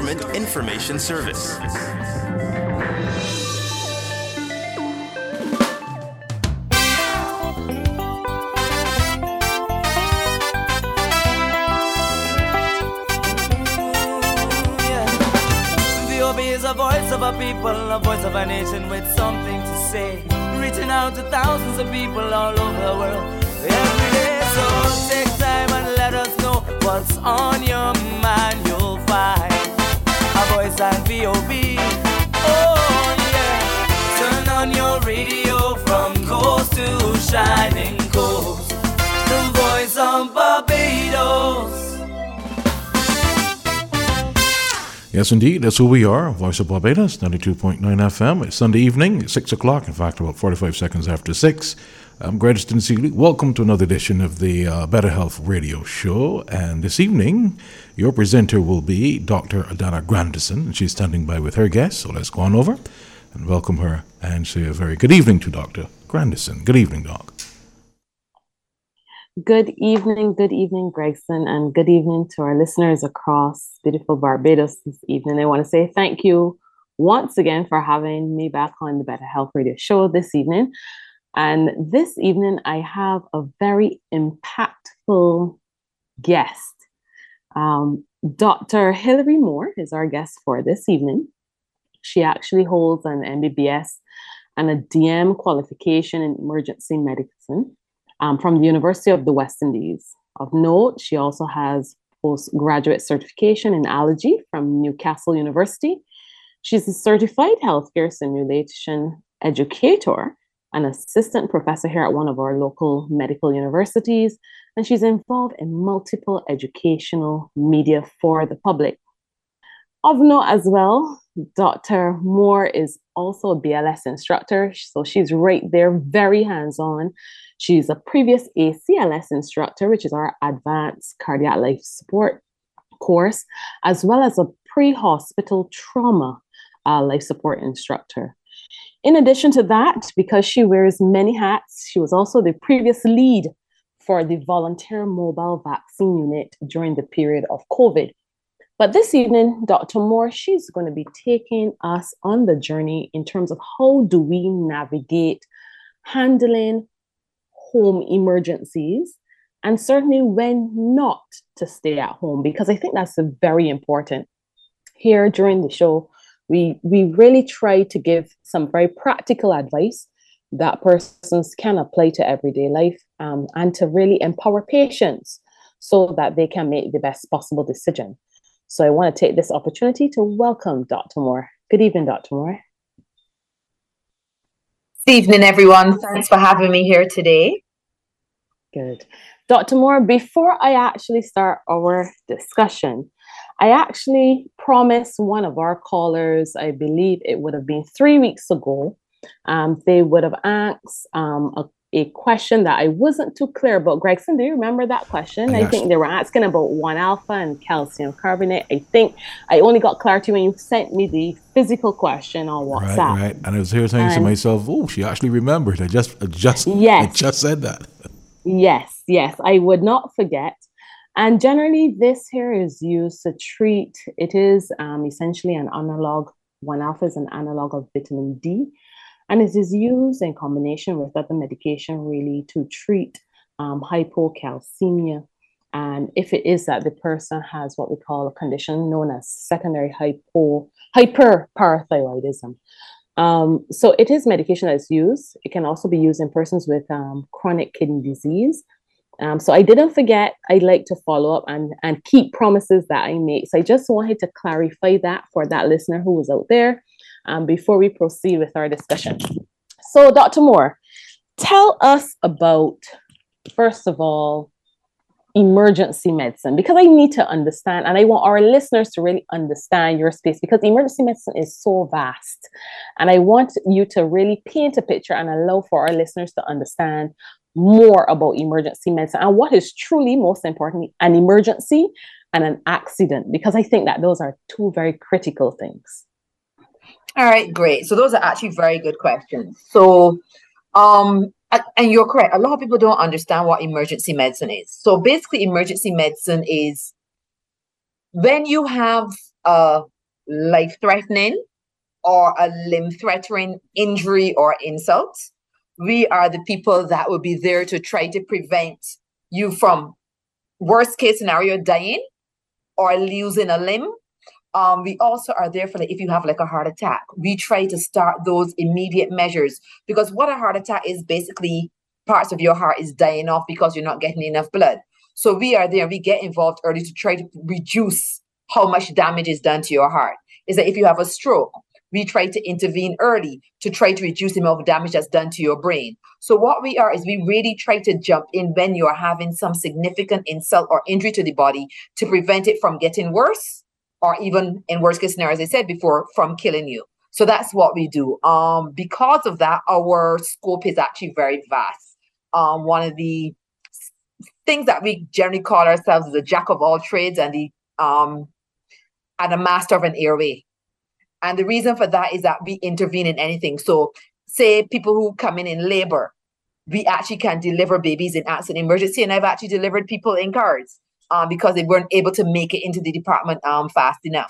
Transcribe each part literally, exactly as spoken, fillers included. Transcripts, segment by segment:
Government Information Service. Is a voice of a people, a voice of a nation with something to say, reaching out to thousands of people all over the world every day. So take time and let us know what's on your mind. You'll find a voice on V O B. Oh yeah, turn on your radio from coast to shining coast, the voice of Barbados. Yes, indeed. That's who we are. Voice of Barbados, ninety-two point nine F M. It's Sunday evening, six o'clock. In fact, about forty-five seconds after six. I'm Gredeston Seeley. Welcome to another edition of the uh, Better Health Radio Show. And this evening, your presenter will be Doctor Adana Grandison. She's standing by with her guest. So let's go on over and welcome her and say a very good evening to Doctor Grandison. Good evening, Doc. Good evening, good evening, Gregson, and good evening to our listeners across beautiful Barbados this evening. I want to say thank you once again for having me back on the Better Health Radio Show this evening. And this evening, I have a very impactful guest. Um, Doctor Hilary Moore is our guest for this evening. She actually holds an M B B S and a D M qualification in emergency medicine Um, from the University of the West Indies. Of note, she also has postgraduate certification in allergy from Newcastle University. She's a certified healthcare simulation educator, an assistant professor here at one of our local medical universities, and she's involved in multiple educational media for the public. Of note as well, Doctor Moore is also a B L S instructor, so she's right there, very hands-on. She's a previous A C L S instructor, which is our Advanced Cardiac Life Support course, as well as a pre-hospital trauma uh, life support instructor. In addition to that, because she wears many hats, she was also the previous lead for the Volunteer Mobile Vaccine Unit during the period of COVID. But this evening, Doctor Moore, she's going to be taking us on the journey in terms of how do we navigate handling home emergencies, and certainly when not to stay at home, because I think that's a very important. Here during the show, we, we really try to give some very practical advice that persons can apply to everyday life um, and to really empower patients so that they can make the best possible decision. So I want to take this opportunity to welcome Doctor Moore. Good evening, Doctor Moore. Good evening, everyone. Thanks for having me here today. Good. Doctor Moore, before I actually start our discussion, I actually promised one of our callers, I believe it would have been three weeks ago, um, they would have asked um, a a question that I wasn't too clear about. Gregson, do you remember that question? Yes. I think they were asking about one alpha and calcium carbonate. I think I only got clarity when you sent me the physical question on WhatsApp. Right, right. And I was here saying and, to myself, oh, she actually remembered. I just, I just, yes. I just said that. Yes, yes, I would not forget. And generally, this here is used to treat, it is um, essentially an analog, one alpha is an analog of vitamin D. And it is used in combination with other medication really to treat um, hypocalcemia. And if it is that the person has what we call a condition known as secondary hypo, hyperparathyroidism. Um, so it is medication that's used. It can also be used in persons with um, chronic kidney disease. Um, so I didn't forget, I'd like to follow up and, and keep promises that I made. So I just wanted to clarify that for that listener who was out there. Um, before we proceed with our discussion. So, Doctor Moore, tell us about, first of all, emergency medicine, because I need to understand, and I want our listeners to really understand your space, because emergency medicine is so vast. And I want you to really paint a picture and allow for our listeners to understand more about emergency medicine and what is truly, most importantly, an emergency and an accident, because I think that those are two very critical things. All right, great. So those are actually very good questions. So, um, and you're correct. A lot of people don't understand what emergency medicine is. So basically, emergency medicine is when you have a life-threatening or a limb-threatening injury or insult. We are the people that will be there to try to prevent you from worst case scenario, dying or losing a limb. Um, we also are there for like, if you have like a heart attack, we try to start those immediate measures, because what a heart attack is basically parts of your heart is dying off because you're not getting enough blood. So we are there, we get involved early to try to reduce how much damage is done to your heart. Is that if you have a stroke, we try to intervene early to try to reduce the amount of damage that's done to your brain. So what we are is we really try to jump in when you're having some significant insult or injury to the body to prevent it from getting worse, or even in worst case scenario, as I said before, from killing you. So that's what we do. Um, because of that, our scope is actually very vast. Um, one of the things that we generally call ourselves is a jack of all trades and the um, and a master of an airway. And the reason for that is that we intervene in anything. So say people who come in in labor, we actually can deliver babies in accident emergency. And I've actually delivered people in cars um, because they weren't able to make it into the department um, fast enough.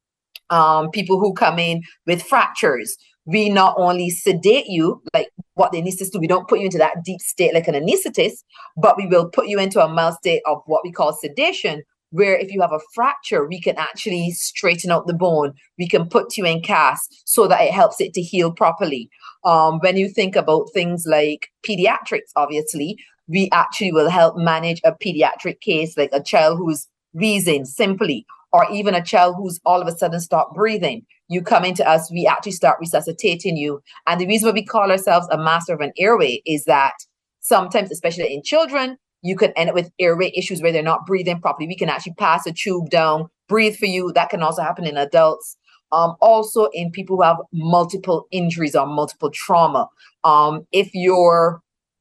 Um, people who come in with fractures, we not only sedate you, like what the anesthetist do, we don't put you into that deep state like an anesthetist, but we will put you into a mild state of what we call sedation, where if you have a fracture, we can actually straighten out the bone. We can put you in cast so that it helps it to heal properly. Um, when you think about things like pediatrics, obviously, we actually will help manage a pediatric case, like a child who's wheezing simply, or even a child who's all of a sudden stopped breathing. You come into us, we actually start resuscitating you. And the reason why we call ourselves a master of an airway is that sometimes, especially in children, you could end up with airway issues where they're not breathing properly. We can actually pass a tube down, breathe for you. That can also happen in adults. Um, also in people who have multiple injuries or multiple trauma. Um, if your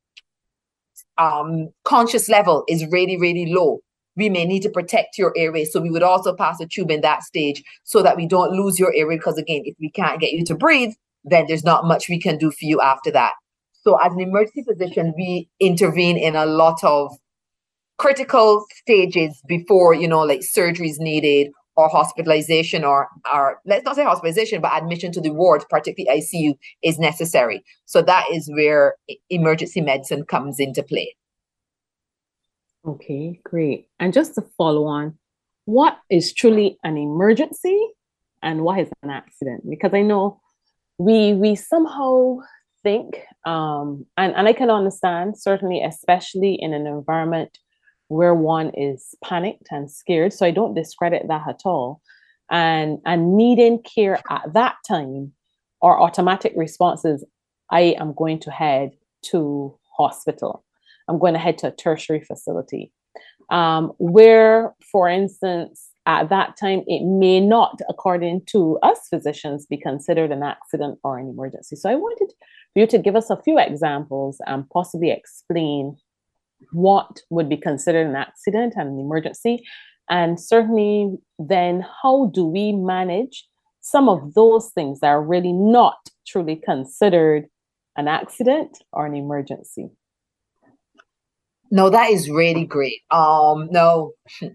um, conscious level is really, really low, we may need to protect your airway. So we would also pass a tube in that stage so that we don't lose your airway. Because again, if we can't get you to breathe, then there's not much we can do for you after that. So as an emergency physician, we intervene in a lot of critical stages before, you know, like surgeries needed or hospitalization or, or let's not say hospitalization, but admission to the ward, particularly I C U, is necessary. So that is where emergency medicine comes into play. Okay, great. And just to follow on, what is truly an emergency and what is an accident? Because I know we we somehow think, um, and, and I can understand, certainly, especially in an environment where one is panicked and scared. So I don't discredit that at all. And, and needing care at that time or automatic responses, I am going to head to hospital. I'm going to head to a tertiary facility. Um, where, for instance, at that time, it may not, according to us physicians, be considered an accident or an emergency. So I wanted for you to give us a few examples and possibly explain what would be considered an accident and an emergency. And certainly then, how do we manage some of those things that are really not truly considered an accident or an emergency? No, that is really great. Um, no, an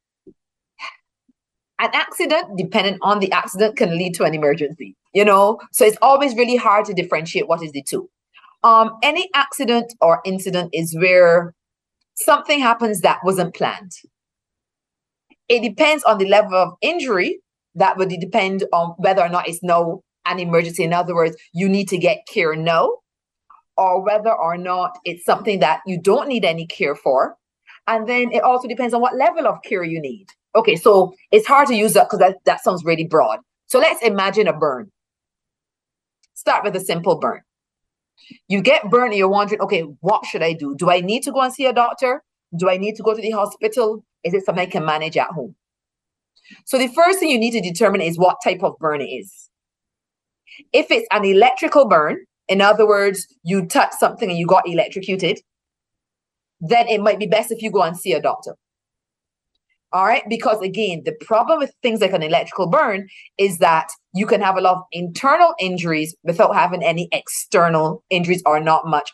accident, depending on the accident, can lead to an emergency, you know? So it's always really hard to differentiate what is the two. Um, any accident or incident is where something happens that wasn't planned. It depends on the level of injury. That would depend on whether or not it's now an emergency. In other words, you need to get care now, or whether or not it's something that you don't need any care for. And then it also depends on what level of care you need. Okay, so it's hard to use that because that, that sounds really broad. So let's imagine a burn. Start with a simple burn. You get burned and you're wondering, okay, what should I do? Do I need to go and see a doctor? Do I need to go to the hospital? Is it something I can manage at home? So the first thing you need to determine is what type of burn it is. If it's an electrical burn, in other words, you touch something and you got electrocuted, then it might be best if you go and see a doctor. All right, because again, the problem with things like an electrical burn is that you can have a lot of internal injuries without having any external injuries or not much of.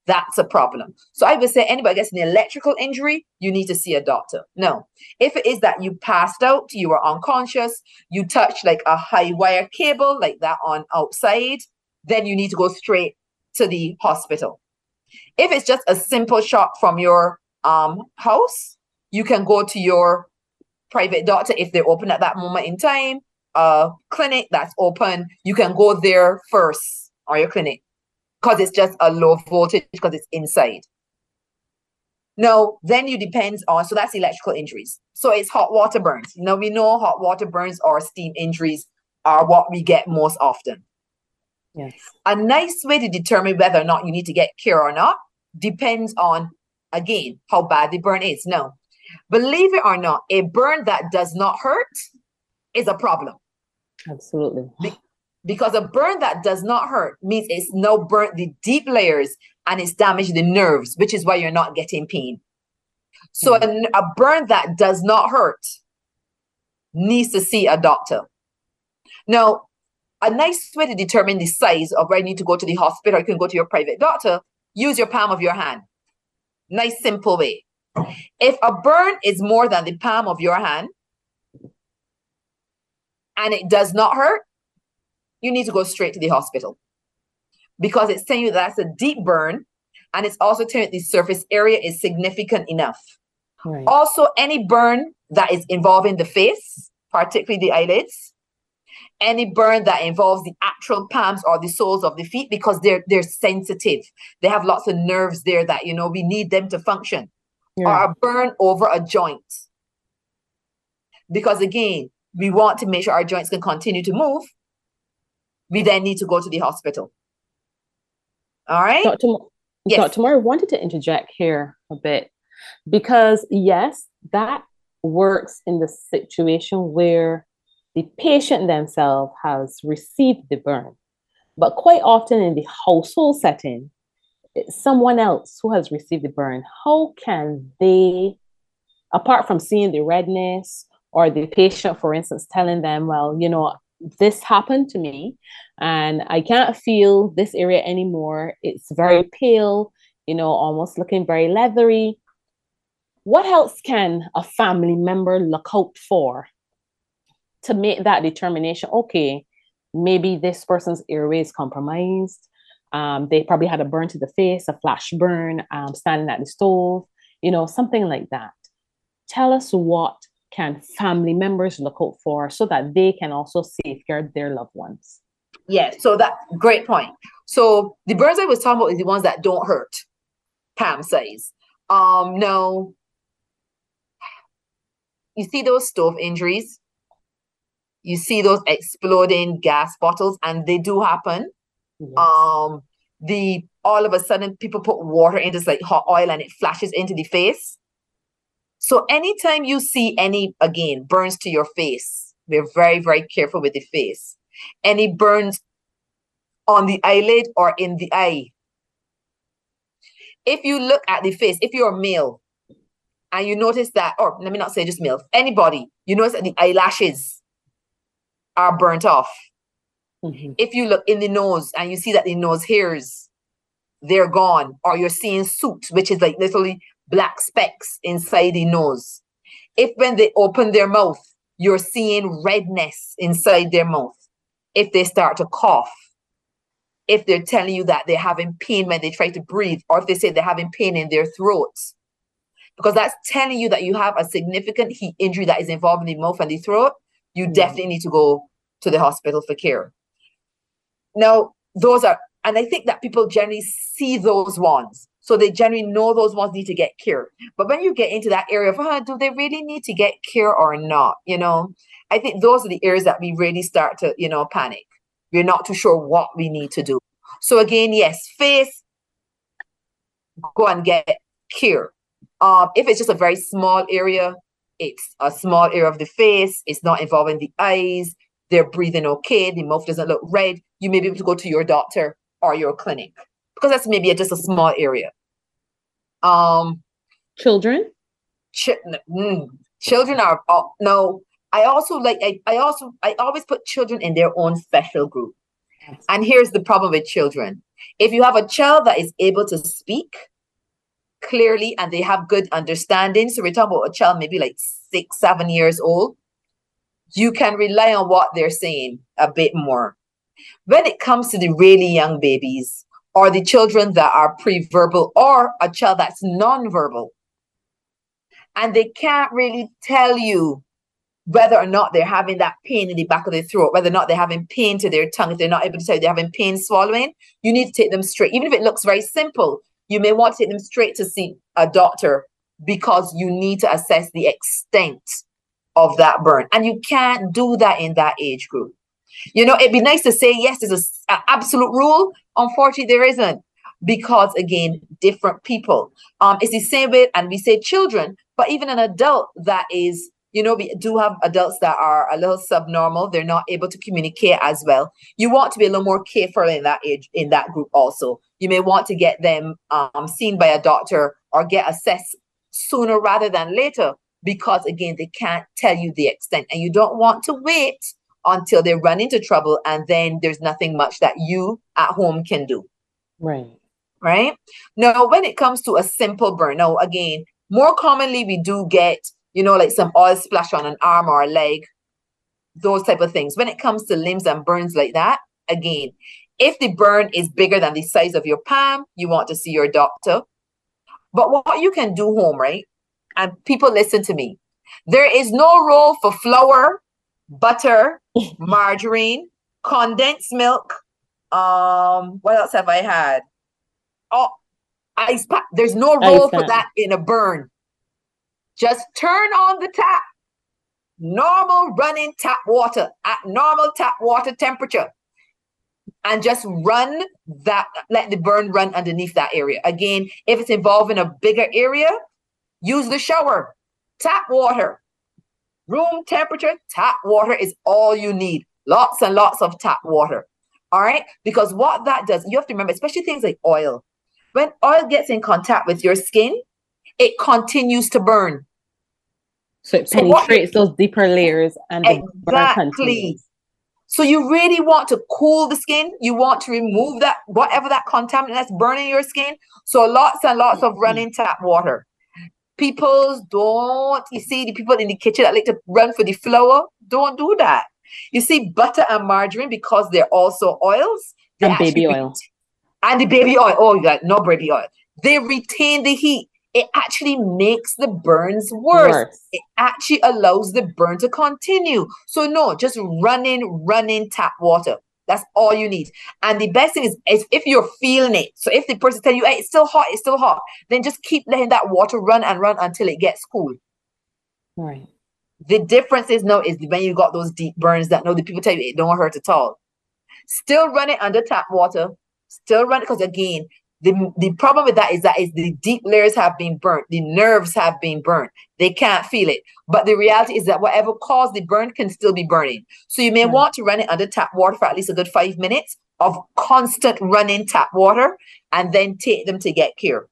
that's a problem. So I would say anybody gets an electrical injury, you need to see a doctor. No. If it is that you passed out, you were unconscious, you touched like a high wire cable like that on outside, then you need to go straight to the hospital. If it's just a simple shock from your um, house, you can go to your private doctor if they're open at that moment in time. A clinic that's open, you can go there first, or your clinic, because it's just a low voltage, because it's inside. Now, then you depends on, so that's electrical injuries. So it's hot water burns. Now, we know hot water burns or steam injuries are what we get most often. Yes. A nice way to determine whether or not you need to get care or not depends on, again, how bad the burn is. Now, believe it or not, a burn that does not hurt is a problem. Absolutely. Be- because a burn that does not hurt means it's now burnt the deep layers and it's damaged the nerves, which is why you're not getting pain. So mm-hmm. a, a burn that does not hurt needs to see a doctor. Now, a nice way to determine the size of where you need to go to the hospital, you can go to your private doctor, use your palm of your hand. Nice, simple way. If a burn is more than the palm of your hand and it does not hurt, you need to go straight to the hospital, because it's telling you that's a deep burn, and it's also telling you the surface area is significant enough. Right. Also, any burn that is involving the face, particularly the eyelids, any burn that involves the actual palms or the soles of the feet, because they're they're sensitive. They have lots of nerves there that, you know, we need them to function. Yeah. Or a burn over a joint. Because again, we want to make sure our joints can continue to move. We then need to go to the hospital. All right? Doctor Yes. Doctor Moore, I wanted to interject here a bit, because yes, that works in the situation where the patient themselves has received the burn. But quite often in the household setting, it's someone else who has received the burn. How can they, apart from seeing the redness, or the patient, for instance, telling them, well, you know, this happened to me and I can't feel this area anymore. It's very pale, you know, almost looking very leathery. What else can a family member look out for to make that determination? Okay, maybe this person's airway is compromised. Um, they probably had a burn to the face, a flash burn, um, standing at the stove, you know, something like that. Tell us, what can family members look out for so that they can also safeguard their loved ones? Yeah, so that great point. So the burns I was talking about is the ones that don't hurt, palm size. Um, no, you see those stove injuries, you see those exploding gas bottles, and they do happen. Yes. Um, the all of a sudden people put water into this like hot oil and it flashes into the face. So anytime you see any, again, burns to your face, we're very, very careful with the face. Any burns on the eyelid or in the eye. If you look at the face, if you're a male and you notice that, or let me not say just male, anybody, you notice that the eyelashes are burnt off. Mm-hmm. If you look in the nose and you see that the nose hairs, they're gone, or you're seeing soot, which is like literally black specks inside the nose. If when they open their mouth, you're seeing redness inside their mouth. If they start to cough, if they're telling you that they're having pain when they try to breathe, or if they say they're having pain in their throats, because that's telling you that you have a significant heat injury that is involved in the mouth and the throat, you mm-hmm. definitely need to go to the hospital for care. Now, those are, and I think that people generally see those ones. So they generally know those ones need to get care. But when you get into that area of, oh, do they really need to get care or not? You know, I think those are the areas that we really start to, you know, panic. We're not too sure what we need to do. So again, yes, face, go and get care. Um, if it's just a very small area, it's a small area of the face, it's not involving the eyes, they're breathing okay, the mouth doesn't look red, you may be able to go to your doctor or your clinic, because that's maybe a, just a small area. Um, children? Ch- mm, children are, uh, no, I also like, I, I also, I always put children in their own special group. Yes. And here's the problem with children. If you have a child that is able to speak clearly and they have good understanding, so we're talking about a child maybe like six, seven years old, you can rely on what they're saying a bit more. When it comes to the really young babies or the children that are pre-verbal or a child that's non-verbal, and they can't really tell you whether or not they're having that pain in the back of their throat, whether or not they're having pain to their tongue, if they're not able to tell you they're having pain swallowing, you need to take them straight. Even if it looks very simple, you may want to take them straight to see a doctor because you need to assess the extent of that burn. And you can't do that in that age group. You know, it'd be nice to say, yes, there's an absolute rule. Unfortunately, there isn't. Because, again, different people. Um, it's the same way, and we say children, but even an adult that is, you know, we do have adults that are a little subnormal. They're not able to communicate as well. You want to be a little more careful in that age, in that group also. You may want to get them um, seen by a doctor or get assessed sooner rather than later because, again, they can't tell you the extent. And you don't want to wait until they run into trouble and then there's nothing much that you at home can do. Right. Right? Now, when it comes to a simple burn, now, again, more commonly we do get, you know, like some oil splash on an arm or a leg, those type of things. When it comes to limbs and burns like that, again, if the burn is bigger than the size of your palm, you want to see your doctor. But what you can do home, right? And people listen to me. There is no role for flour, butter, margarine, condensed milk. Um, what else have I had? Oh, ice pack. There's no role for that in a burn. Just turn on the tap. Normal running tap water at normal tap water temperature. And just run that, let the burn run underneath that area. Again, if it's involving a bigger area, use the shower. Tap water. Room temperature, tap water is all you need. Lots and lots of tap water. All right? Because what that does, you have to remember, especially things like oil. When oil gets in contact with your skin, it continues to burn. So it penetrates so those deeper layers and the exactly. So you really want to cool the skin. You want to remove that, whatever that contaminant that's burning your skin. So lots and lots of running tap water. People don't, you see the people in the kitchen that like to run for the flour, don't do that. You see butter and margarine, because they're also oils. And baby oil. And the baby oil. Oh, yeah, no baby oil. They retain the heat. It actually makes the burns worse. worse. It actually allows the burn to continue. So no, just running, running tap water. That's all you need. And the best thing is, is if you're feeling it. So if the person tells you, hey, it's still hot, it's still hot, then just keep letting that water run and run until it gets cool. Right. The difference is now is when you got those deep burns that no, the people tell you it don't hurt at all. Still run it under tap water. Still run it, because again, the, the problem with that is that is the deep layers have been burnt. The nerves have been burnt. They can't feel it. But the reality is that whatever caused the burn can still be burning. So you may mm. want to run it under tap water for at least a good five minutes of constant running tap water, and then take them to get care.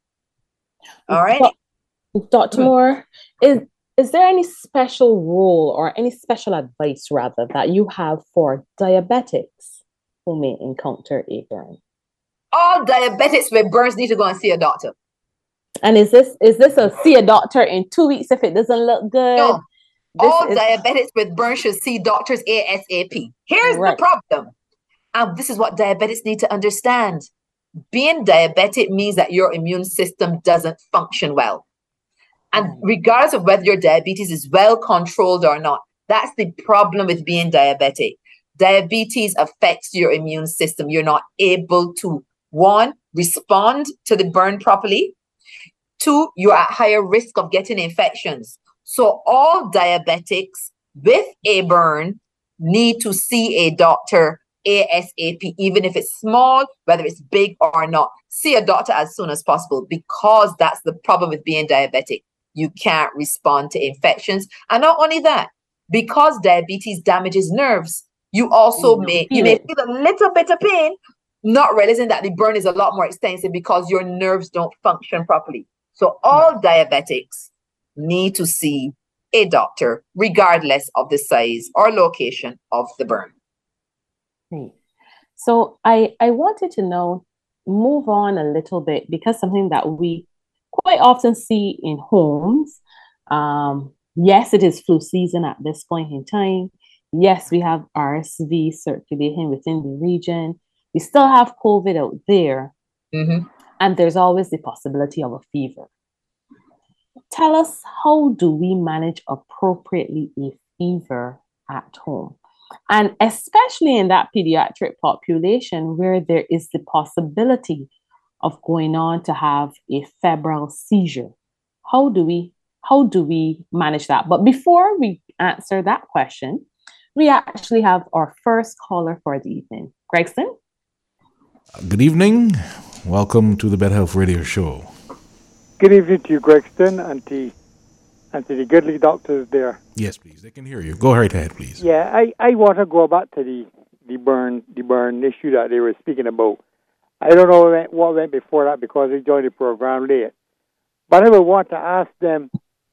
All right? Doctor Moore, is is there any special rule or any special advice rather that you have for diabetics who may encounter a burn? All diabetics with burns need to go and see a doctor. And is this is this a see a doctor in two weeks if it doesn't look good? No. This all is... diabetics with burns should see doctors ASAP. Here's right. the problem. And this is what diabetics need to understand. Being diabetic means that your immune system doesn't function well. And mm. regardless of whether your diabetes is well controlled or not, that's the problem with being diabetic. Diabetes affects your immune system. You're not able to, one, respond to the burn properly. Two, you're at higher risk of getting infections. So all diabetics with a burn need to see a doctor ASAP, even if it's small, whether it's big or not. See a doctor as soon as possible, because that's the problem with being diabetic. You can't respond to infections. And not only that, because diabetes damages nerves, you also mm, may, you may feel a little bit of pain, not realizing that the burn is a lot more extensive because your nerves don't function properly. So all diabetics need to see a doctor, regardless of the size or location of the burn. Great. So I, I wanted to know, move on a little bit, because something that we quite often see in homes, um, yes, it is flu season at this point in time. Yes, we have R S V circulating within the region. We still have COVID out there. Mm-hmm. And there's always the possibility of a fever. Tell us, how do we manage appropriately a fever at home? And especially in that pediatric population where there is the possibility of going on to have a febrile seizure. How do we how do we manage that? But before we answer that question, we actually have our first caller for the evening. Gregson? Good evening. Welcome to the Better Health Radio Show. Good evening to you, Gregston, and to, and to the goodly doctors there. Yes, please. They can hear you. Go right ahead, please. Yeah, I, I want to go back to the, the burn the burn issue that they were speaking about. I don't know what went, what went before that because I joined the program late. But I would want to ask them,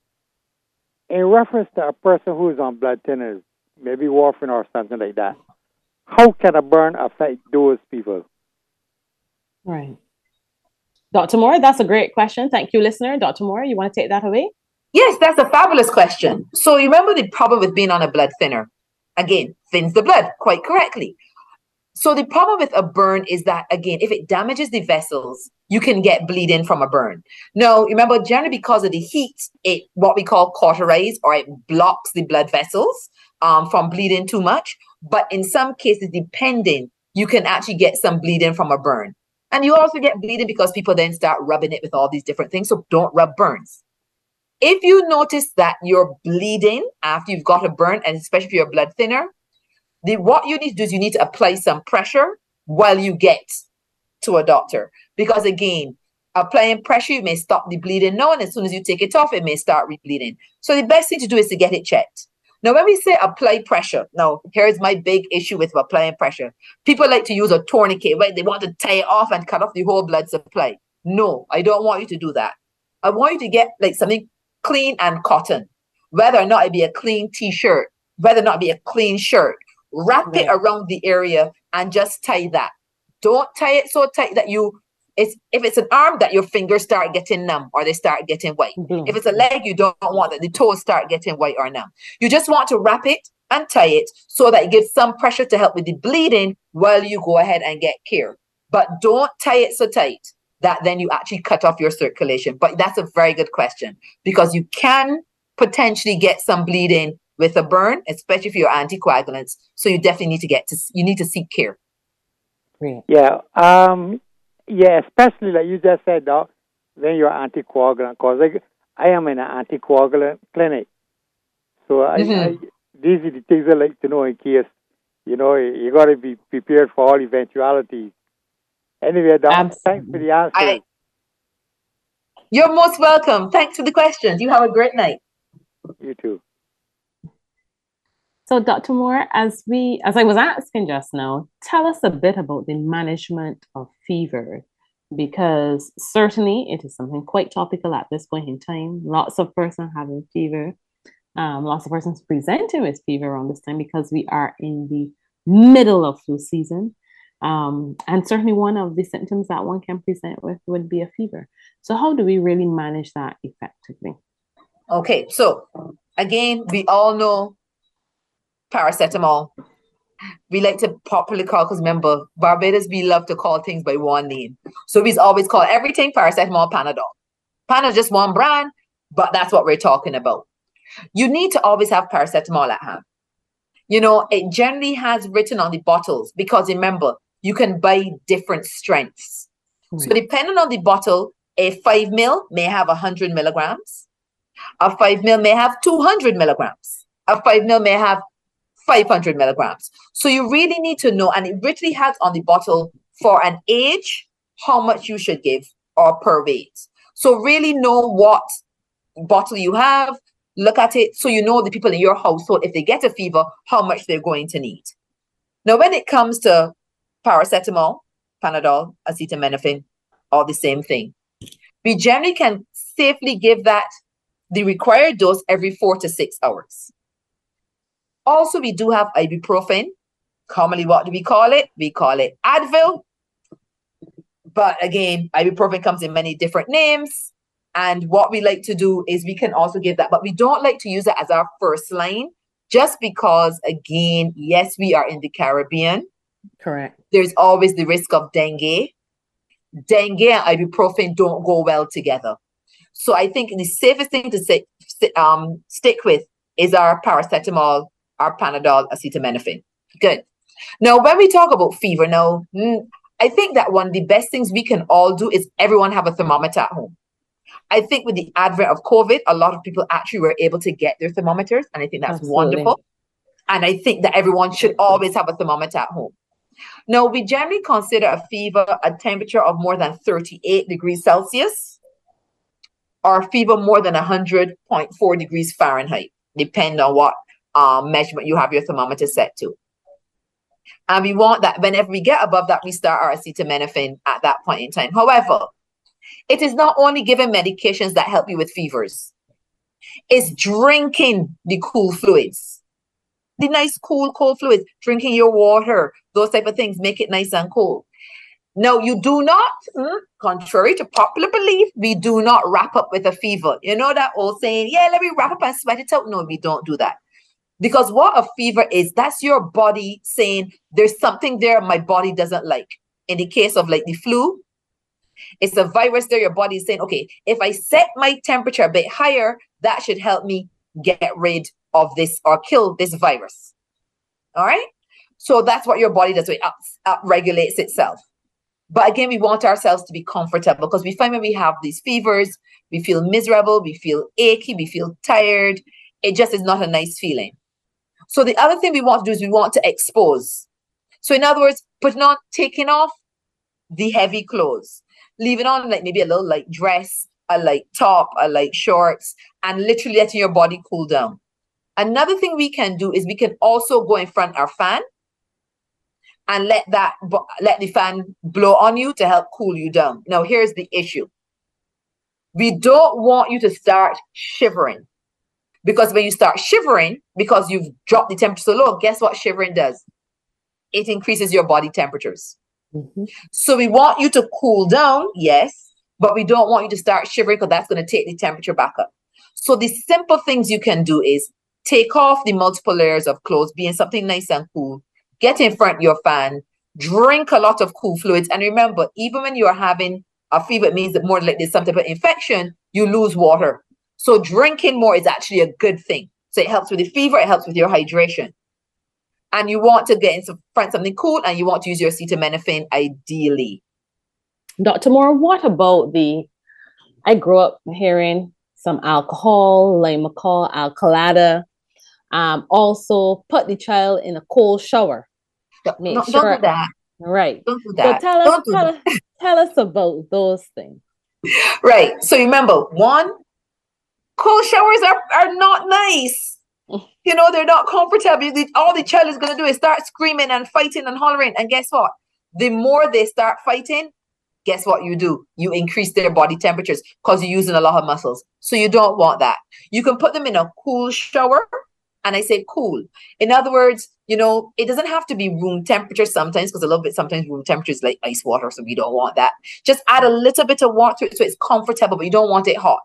in reference to a person who is on blood thinners, maybe warfarin or something like that, how can a burn affect those people? Right. Doctor Moore, that's a great question. Thank you, listener. Doctor Moore, you want to take that away? Yes, that's a fabulous question. So you remember the problem with being on a blood thinner? Again, thins the blood, quite correctly. So the problem with a burn is that, again, if it damages the vessels, you can get bleeding from a burn. Now, remember, generally because of the heat, it what we call cauterize, or it blocks the blood vessels um, from bleeding too much. But in some cases, depending, you can actually get some bleeding from a burn. And you also get bleeding because people then start rubbing it with all these different things. So don't rub burns. If you notice that you're bleeding after you've got a burn, and especially if you're a blood thinner, the, what you need to do is you need to apply some pressure while you get to a doctor. Because again, applying pressure, you may stop the bleeding now, and as soon as you take it off, it may start re-bleeding. So the best thing to do is to get it checked. Now, when we say apply pressure, now, here's my big issue with applying pressure. People like to use a tourniquet, right? They want to tie it off and cut off the whole blood supply. No, I don't want you to do that. I want you to get like something clean and cotton, whether or not it be a clean t-shirt, whether or not it be a clean shirt. Wrap it around the area and just tie that. Don't tie it so tight that you, it's if it's an arm, that your fingers start getting numb or they start getting white. Mm-hmm. If it's a leg, you don't want that the toes start getting white or numb. You just want to wrap it and tie it so that it gives some pressure to help with the bleeding while you go ahead and get care. But don't tie it so tight that then you actually cut off your circulation. But that's a very good question, because you can potentially get some bleeding with a burn, especially if you're anticoagulants. So you definitely need to get to, you need to seek care. Yeah. Um, yeah, especially like you just said, Doc, when you're anticoagulant, because I, I am in an anticoagulant clinic. So I, mm-hmm. I, these are the things I like to know in case, you know, you got to be prepared for all eventualities. Anyway, Doc, Absolutely. Thanks for the answer. I, you're most welcome. Thanks for the questions. You have a great night. You too. So, Doctor Moore, as we, as I was asking just now, tell us a bit about the management of fever, because certainly it is something quite topical at this point in time. Lots of persons having fever, um, lots of persons presenting with fever around this time because we are in the middle of flu season. Um, and certainly one of the symptoms that one can present with would be a fever. So how do we really manage that effectively? Okay, so again, we all know paracetamol. We like to popularly call, because remember, Barbados, we love to call things by one name. So we always call everything paracetamol, Panadol. Panadol is just one brand, but that's what we're talking about. You need to always have paracetamol at hand. You know, it generally has written on the bottles, because remember, you can buy different strengths. Mm-hmm. So depending on the bottle, a five mil may have one hundred milligrams. A five mil may have two hundred milligrams. A five mil may have five hundred milligrams. So you really need to know, and it literally has on the bottle for an age, how much you should give, or per weight. So really know what bottle you have, look at it, so you know the people in your household, if they get a fever, how much they're going to need. Now, when it comes to paracetamol, Panadol, acetaminophen, all the same thing. We generally can safely give that, the required dose, every four to six hours. Also, we do have ibuprofen. Commonly, what do we call it? We call it Advil. But again, ibuprofen comes in many different names. And what we like to do is we can also give that, but we don't like to use it as our first line just because, again, yes, we are in the Caribbean. Correct. There's always the risk of dengue. Dengue and ibuprofen don't go well together. So I think the safest thing to say, um, stick with is our paracetamol, our Panadol, acetaminophen. Good. Now, when we talk about fever, now, I think that one of the best things we can all do is everyone have a thermometer at home. I think with the advent of COVID, a lot of people actually were able to get their thermometers, and I think that's Absolutely. wonderful. And I think that everyone should always have a thermometer at home. Now, we generally consider a fever a temperature of more than thirty-eight degrees Celsius or a fever more than one hundred point four degrees Fahrenheit, depending on what um, measurement you have your thermometer set to. And we want that whenever we get above that, we start our acetaminophen at that point in time. However, it is not only giving medications that help you with fevers. It's drinking the cool fluids. The nice, cool, cold fluids. Drinking your water. Those type of things. Make it nice and cool. Now, you do not, mm, contrary to popular belief, we do not wrap up with a fever. You know that old saying, yeah, let me wrap up and sweat it out. No, we don't do that. Because what a fever is, that's your body saying there's something there my body doesn't like. In the case of like the flu, it's a virus there. Your body is saying, okay, if I set my temperature a bit higher, that should help me get rid of this or kill this virus. All right. So that's what your body does. So it up, up regulates itself. But again, we want ourselves to be comfortable because we find when we have these fevers, we feel miserable, we feel achy, we feel tired. It just is not a nice feeling. So the other thing we want to do is we want to expose. So in other words, putting on, taking off the heavy clothes, leaving on like maybe a little light dress, a light top, a light shorts, and literally letting your body cool down. Another thing we can do is we can also go in front of our fan and let that let the fan blow on you to help cool you down. Now, here's the issue. We don't want you to start shivering. Because when you start shivering, because you've dropped the temperature so low, guess what shivering does? It increases your body temperatures. Mm-hmm. So we want you to cool down, yes, but we don't want you to start shivering because that's going to take the temperature back up. So the simple things you can do is take off the multiple layers of clothes, be in something nice and cool, get in front of your fan, drink a lot of cool fluids. And remember, even when you are having a fever, it means that more like there's some type of infection, you lose water. So drinking more is actually a good thing. So it helps with the fever, it helps with your hydration. And you want to get in front of something cool and you want to use your acetaminophen ideally. Doctor Moore, what about the, I grew up hearing some alcohol, Limacol, Alcalada. Um, also put the child in a cold shower. Don't, Make don't, sure, don't do that. Right. Don't do that. So tell us, don't do tell, that. us tell us about those things. Right. So remember, one, cold showers are, are not nice. You know, they're not comfortable. All the child is going to do is start screaming and fighting and hollering. And guess what? The more they start fighting, guess what you do? You increase their body temperatures because you're using a lot of muscles. So you don't want that. You can put them in a cool shower. And I say cool. In other words, you know, it doesn't have to be room temperature sometimes because a little bit sometimes room temperature is like ice water. So we don't want that. Just add a little bit of water to it so it's comfortable, but you don't want it hot.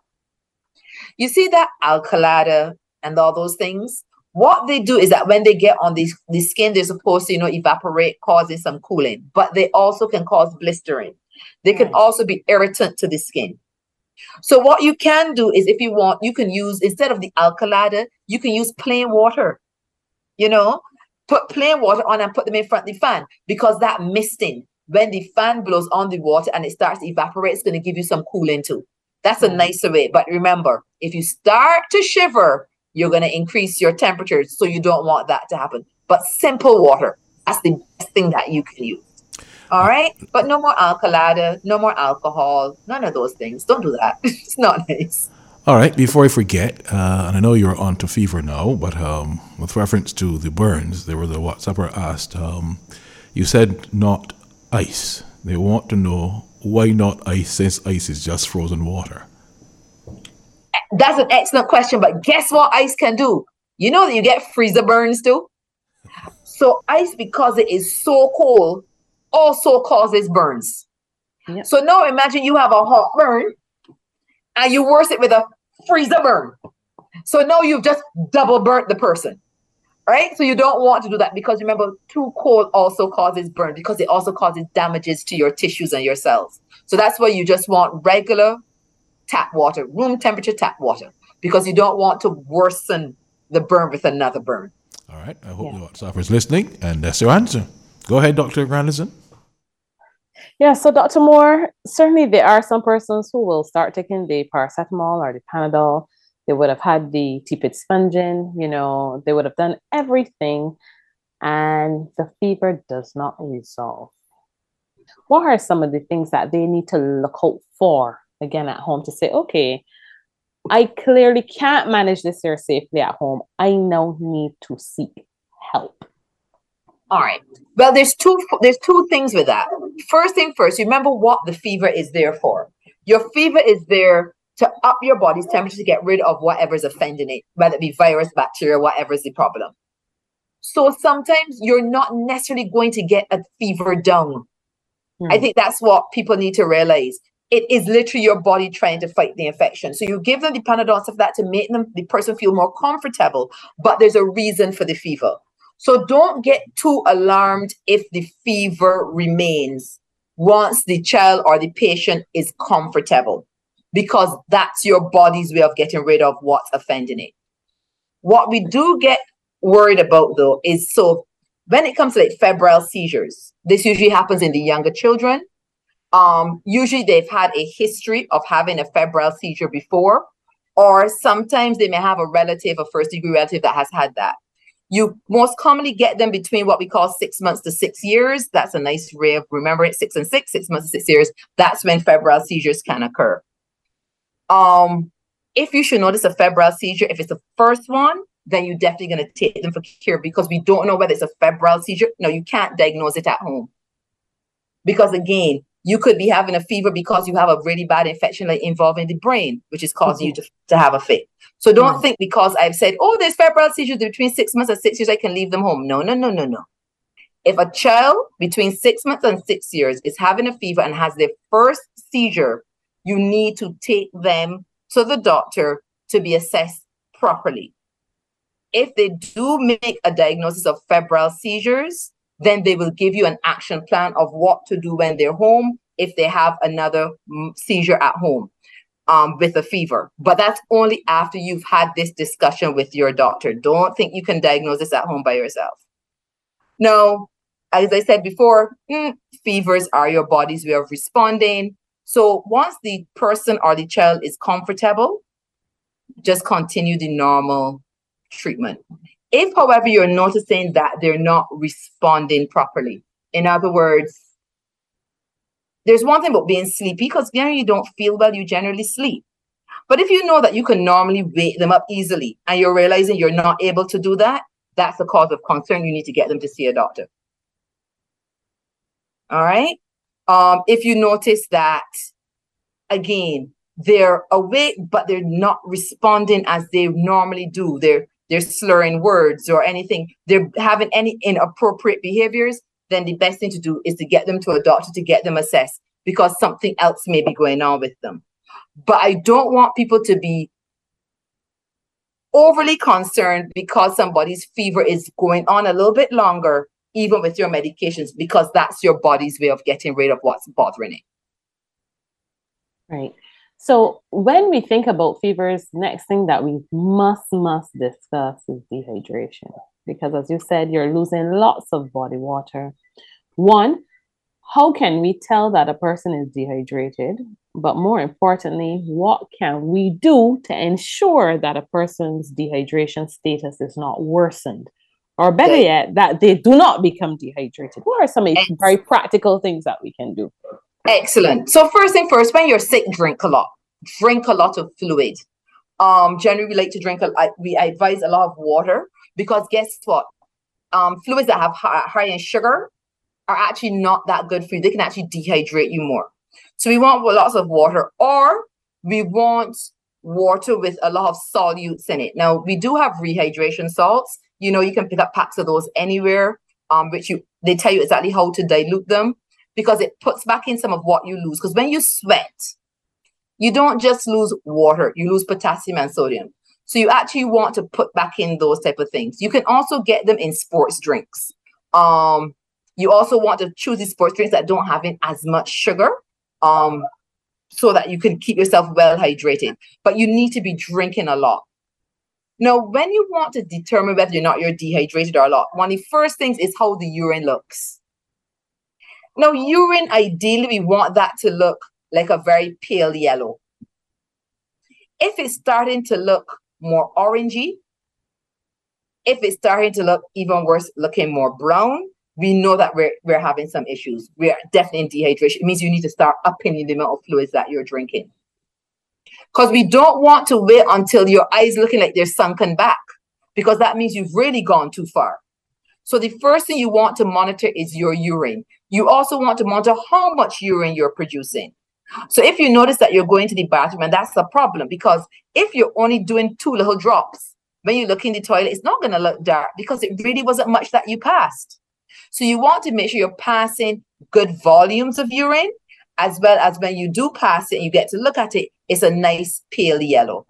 You see that Alcalada and all those things? What they do is that when they get on the, the skin, they're supposed to, you know, evaporate, causing some cooling. But they also can cause blistering. They can also be irritant to the skin. So what you can do is if you want, you can use, instead of the Alcalada, you can use plain water. You know, put plain water on and put them in front of the fan because that misting, when the fan blows on the water and it starts to evaporate, it's going to give you some cooling too. That's a nicer way. But remember, if you start to shiver, you're going to increase your temperatures. So you don't want that to happen. But simple water, that's the best thing that you can use. All right. But no more Alcalada, no more alcohol, none of those things. Don't do that. It's not nice. All right. Before I forget, uh, and I know you're on to fever now, but um, with reference to the burns, there was a WhatsApper asked, um, you said not ice. They want to know why not ice since ice is just frozen water. That's an excellent question. But guess what ice can do? You know that you get freezer burns too? So ice, because it is so cold, also causes burns. Yep. So now imagine you have a hot burn and you worse it with a freezer burn. So now you've just double burnt the person, right? So you don't want to do that because remember, too cold also causes burn because it also causes damages to your tissues and your cells. So that's why you just want regular tap water, room temperature tap water, because you don't want to worsen the burn with another burn. All right. I hope Yeah. the Heart is listening, and that's your answer. Go ahead, Doctor Grandison. Yeah, so Doctor Moore, certainly there are some persons who will start taking the paracetamol or the Panadol. They would have had the tepid spongin, you know, they would have done everything, and the fever does not resolve. What are some of the things that they need to look out for, again, at home to say, okay, I clearly can't manage this here safely at home. I now need to seek help. All right. Well, there's two there's two things with that. First thing first, remember what the fever is there for. Your fever is there to up your body's temperature to get rid of whatever's offending it, whether it be virus, bacteria, whatever is the problem. So sometimes you're not necessarily going to get a fever down. Hmm. I think that's what people need to realize. It is literally your body trying to fight the infection. So you give them the Panadol and stuff like that to make them the person feel more comfortable, but there's a reason for the fever. So don't get too alarmed if the fever remains once the child or the patient is comfortable, because that's your body's way of getting rid of what's offending it. What we do get worried about, though, is so when it comes to like febrile seizures, this usually happens in the younger children. Um, usually they've had a history of having a febrile seizure before, or sometimes they may have a relative, a first degree relative that has had that. You most commonly get them between what we call six months to six years. That's a nice way of remembering it, six and six, six months to six years. That's when febrile seizures can occur. Um, if you should notice a febrile seizure, if it's the first one, then you're definitely going to take them for care because we don't know whether it's a febrile seizure. No, you can't diagnose it at home. Because again, you could be having a fever because you have a really bad infection like involving the brain, which is causing mm-hmm. you to, to have a fit. So don't mm-hmm. think because I've said, oh, there's febrile seizures between six months and six years, I can leave them home. No, no, no, no, no. If a child between six months and six years is having a fever and has their first seizure, you need to take them to the doctor to be assessed properly. If they do make a diagnosis of febrile seizures, then they will give you an action plan of what to do when they're home if they have another seizure at home um, with a fever. But that's only after you've had this discussion with your doctor. Don't think you can diagnose this at home by yourself. No, as I said before, mm, fevers are your body's way of responding. So once the person or the child is comfortable, just continue the normal treatment. If, however, you're noticing that they're not responding properly, in other words, there's one thing about being sleepy, because generally you don't feel well, you generally sleep. But if you know that you can normally wake them up easily and you're realizing you're not able to do that, that's a cause of concern. You need to get them to see a doctor. All right. Um, if you notice that, again, they're awake, but they're not responding as they normally do. They're they're slurring words or anything. They're having any inappropriate behaviors, then the best thing to do is to get them to a doctor to get them assessed because something else may be going on with them. But I don't want people to be overly concerned because somebody's fever is going on a little bit longer, even with your medications, because that's your body's way of getting rid of what's bothering it. Right. So when we think about fevers, next thing that we must, must discuss is dehydration. Because as you said, you're losing lots of body water. One, how can we tell that a person is dehydrated? But more importantly, what can we do to ensure that a person's dehydration status is not worsened? Or better okay. yet, that they do not become dehydrated? What are some Excellent. very practical things that we can do? Excellent. So first thing first, when you're sick, drink a lot. Drink a lot of fluid. Um, generally, we like to drink, a, I, we advise a lot of water because guess what? Um, fluids that have high, high in sugar are actually not that good for you. They can actually dehydrate you more. So we want lots of water, or we want water with a lot of solutes in it. Now, we do have rehydration salts. You know, you can pick up packs of those anywhere, um, which you they tell you exactly how to dilute them. because it puts back in some of what you lose. Because when you sweat, you don't just lose water, you lose potassium and sodium. So you actually want to put back in those type of things. You can also get them in sports drinks. Um, you also want to choose these sports drinks that don't have in as much sugar, um, so that you can keep yourself well hydrated. But you need to be drinking a lot. Now, when you want to determine whether or not you're dehydrated or not, one of the first things is how the urine looks. Now, urine, ideally, we want that to look like a very pale yellow. If it's starting to look more orangey, if it's starting to look even worse, looking more brown, we know that we're, we're having some issues. We're definitely in dehydration. It means you need to start upping the amount of fluids that you're drinking. Because we don't want to wait until your eyes looking like they're sunken back, because that means you've really gone too far. So the first thing you want to monitor is your urine. You also want to monitor how much urine you're producing. So if you notice that you're going to the bathroom, and that's a problem, because if you're only doing two little drops, when you look in the toilet, it's not going to look dark because it really wasn't much that you passed. So you want to make sure you're passing good volumes of urine, as well as when you do pass it and you get to look at it, it's a nice pale yellow.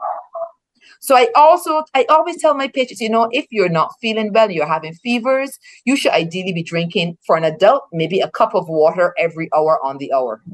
So I also, I always tell my patients, you know, if you're not feeling well, you're having fevers, you should ideally be drinking, for an adult, maybe a cup of water every hour on the hour.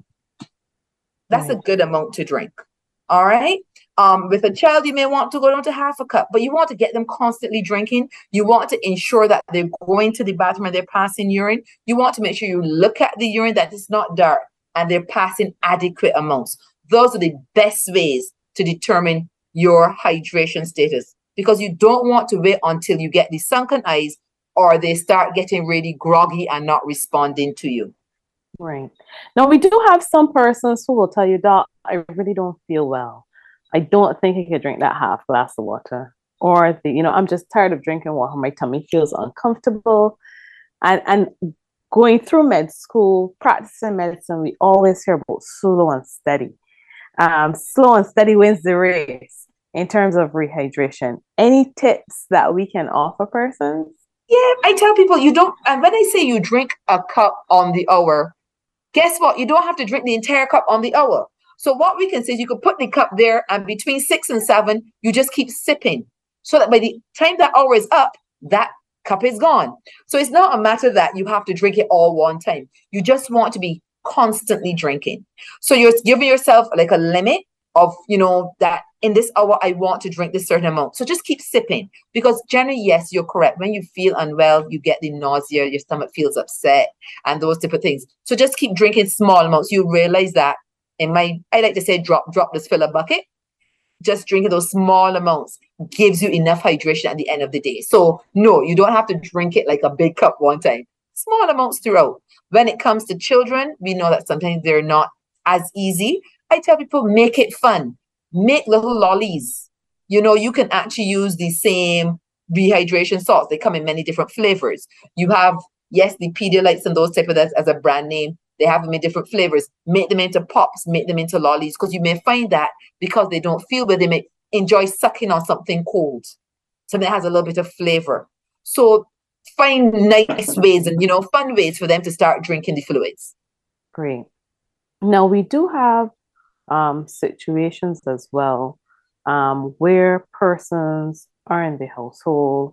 That's right. A good amount to drink. All right. Um, with a child, you may want to go down to half a cup, but you want to get them constantly drinking. You want to ensure that they're going to the bathroom and they're passing urine. You want to make sure you look at the urine that is not dark and they're passing adequate amounts. Those are the best ways to determine your hydration status, because you don't want to wait until you get the sunken eyes or they start getting really groggy and not responding to you. Right. Now, we do have some persons who will tell you, Doc, I really don't feel well. I don't think I could drink that half glass of water. Or, the, you know, I'm just tired of drinking water. My tummy feels uncomfortable. And, and going through med school, practicing medicine, we always hear about slow and steady. Um, slow and steady wins the race in terms of rehydration. Any tips that we can offer persons? Yeah, I tell people you don't, and when I say you drink a cup on the hour, guess what? You don't have to drink the entire cup on the hour. So what we can say is you could put the cup there, and between six and seven, you just keep sipping, so that by the time that hour is up, that cup is gone. So it's not a matter that you have to drink it all one time. You just want to be constantly drinking. So you're giving yourself like a limit of, you know, that in this hour, I want to drink this certain amount. So just keep sipping, because generally, yes, you're correct. When you feel unwell, you get the nausea, your stomach feels upset and those type of things. So just keep drinking small amounts. You realize that in my, I like to say, drop, drop this fill a bucket. Just drinking those small amounts gives you enough hydration at the end of the day. So no, you don't have to drink it like a big cup one time. Small amounts throughout. When it comes to children, we know that sometimes they're not as easy. I tell people, make it fun. Make little lollies. You know, you can actually use the same rehydration salts. They come in many different flavors. You have, yes, the Pedialytes and those type of that as a brand name. They have them in different flavors. Make them into pops, make them into lollies, because you may find that because they don't feel well, they may enjoy sucking on something cold, something that has a little bit of flavor. So find nice ways and, you know, fun ways for them to start drinking the fluids. Great. Now, we do have um, situations as well um, where persons are in the household,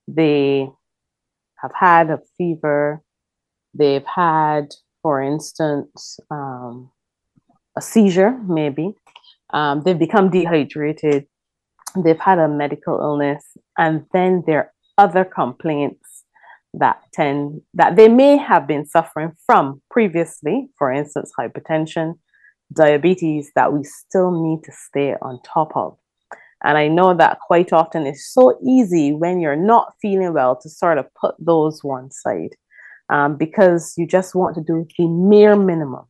they have had a fever, they've had, for instance, um, a seizure, maybe. Um, they've become dehydrated, they've had a medical illness, and then there are other complaints that tend that they may have been suffering from previously, for instance, hypertension, diabetes, that we still need to stay on top of. And I know that quite often it's so easy when you're not feeling well to sort of put those one side, um, because you just want to do the mere minimum.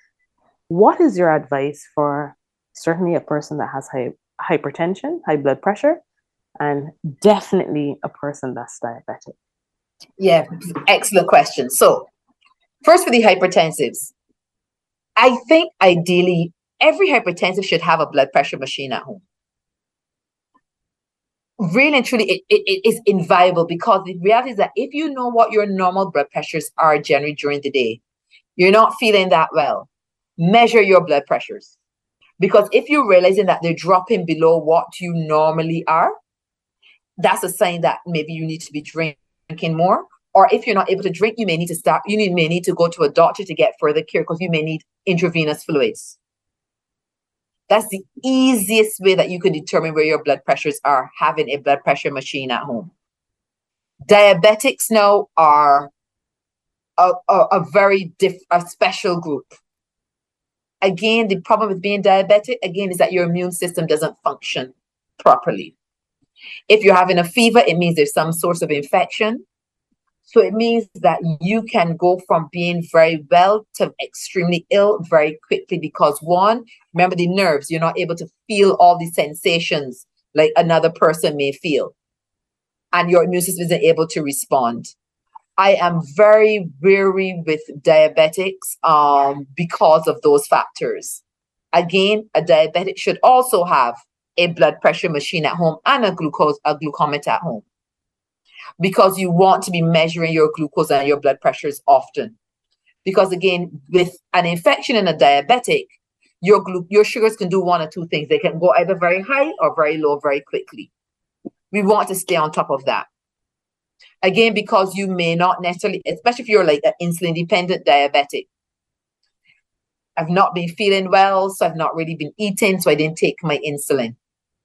What is your advice for certainly a person that has high hypertension, high blood pressure, and definitely a person that's diabetic? Yeah, excellent question. So first, for the hypertensives, I think ideally every hypertensive should have a blood pressure machine at home. Really and truly, it, it, it is invaluable, because the reality is that if you know what your normal blood pressures are generally during the day, you're not feeling that well, measure your blood pressures. Because if you're realizing that they're dropping below what you normally are, that's a sign that maybe you need to be drinking more. Or if you're not able to drink, you may need to start, you need, may need to go to a doctor to get further care because you may need intravenous fluids. That's the easiest way that you can determine where your blood pressures are, having a blood pressure machine at home. Diabetics now are a, a, a very diff, a special group. Again, the problem with being diabetic, again, is that your immune system doesn't function properly. If you're having a fever, it means there's some source of infection. So it means that you can go from being very well to extremely ill very quickly because one, remember the nerves, you're not able to feel all the sensations like another person may feel. And your immune system isn't able to respond. I am very wary with diabetics um, because of those factors. Again, a diabetic should also have a blood pressure machine at home and a glucose, a glucometer at home, because you want to be measuring your glucose and your blood pressures often. Because again, with an infection in a diabetic, your glu- your sugars can do one or two things. They can go either very high or very low very quickly. We want to stay on top of that. Again, because you may not necessarily, especially if you're like an insulin-dependent diabetic. I've not been feeling well, so I've not really been eating, so I didn't take my insulin.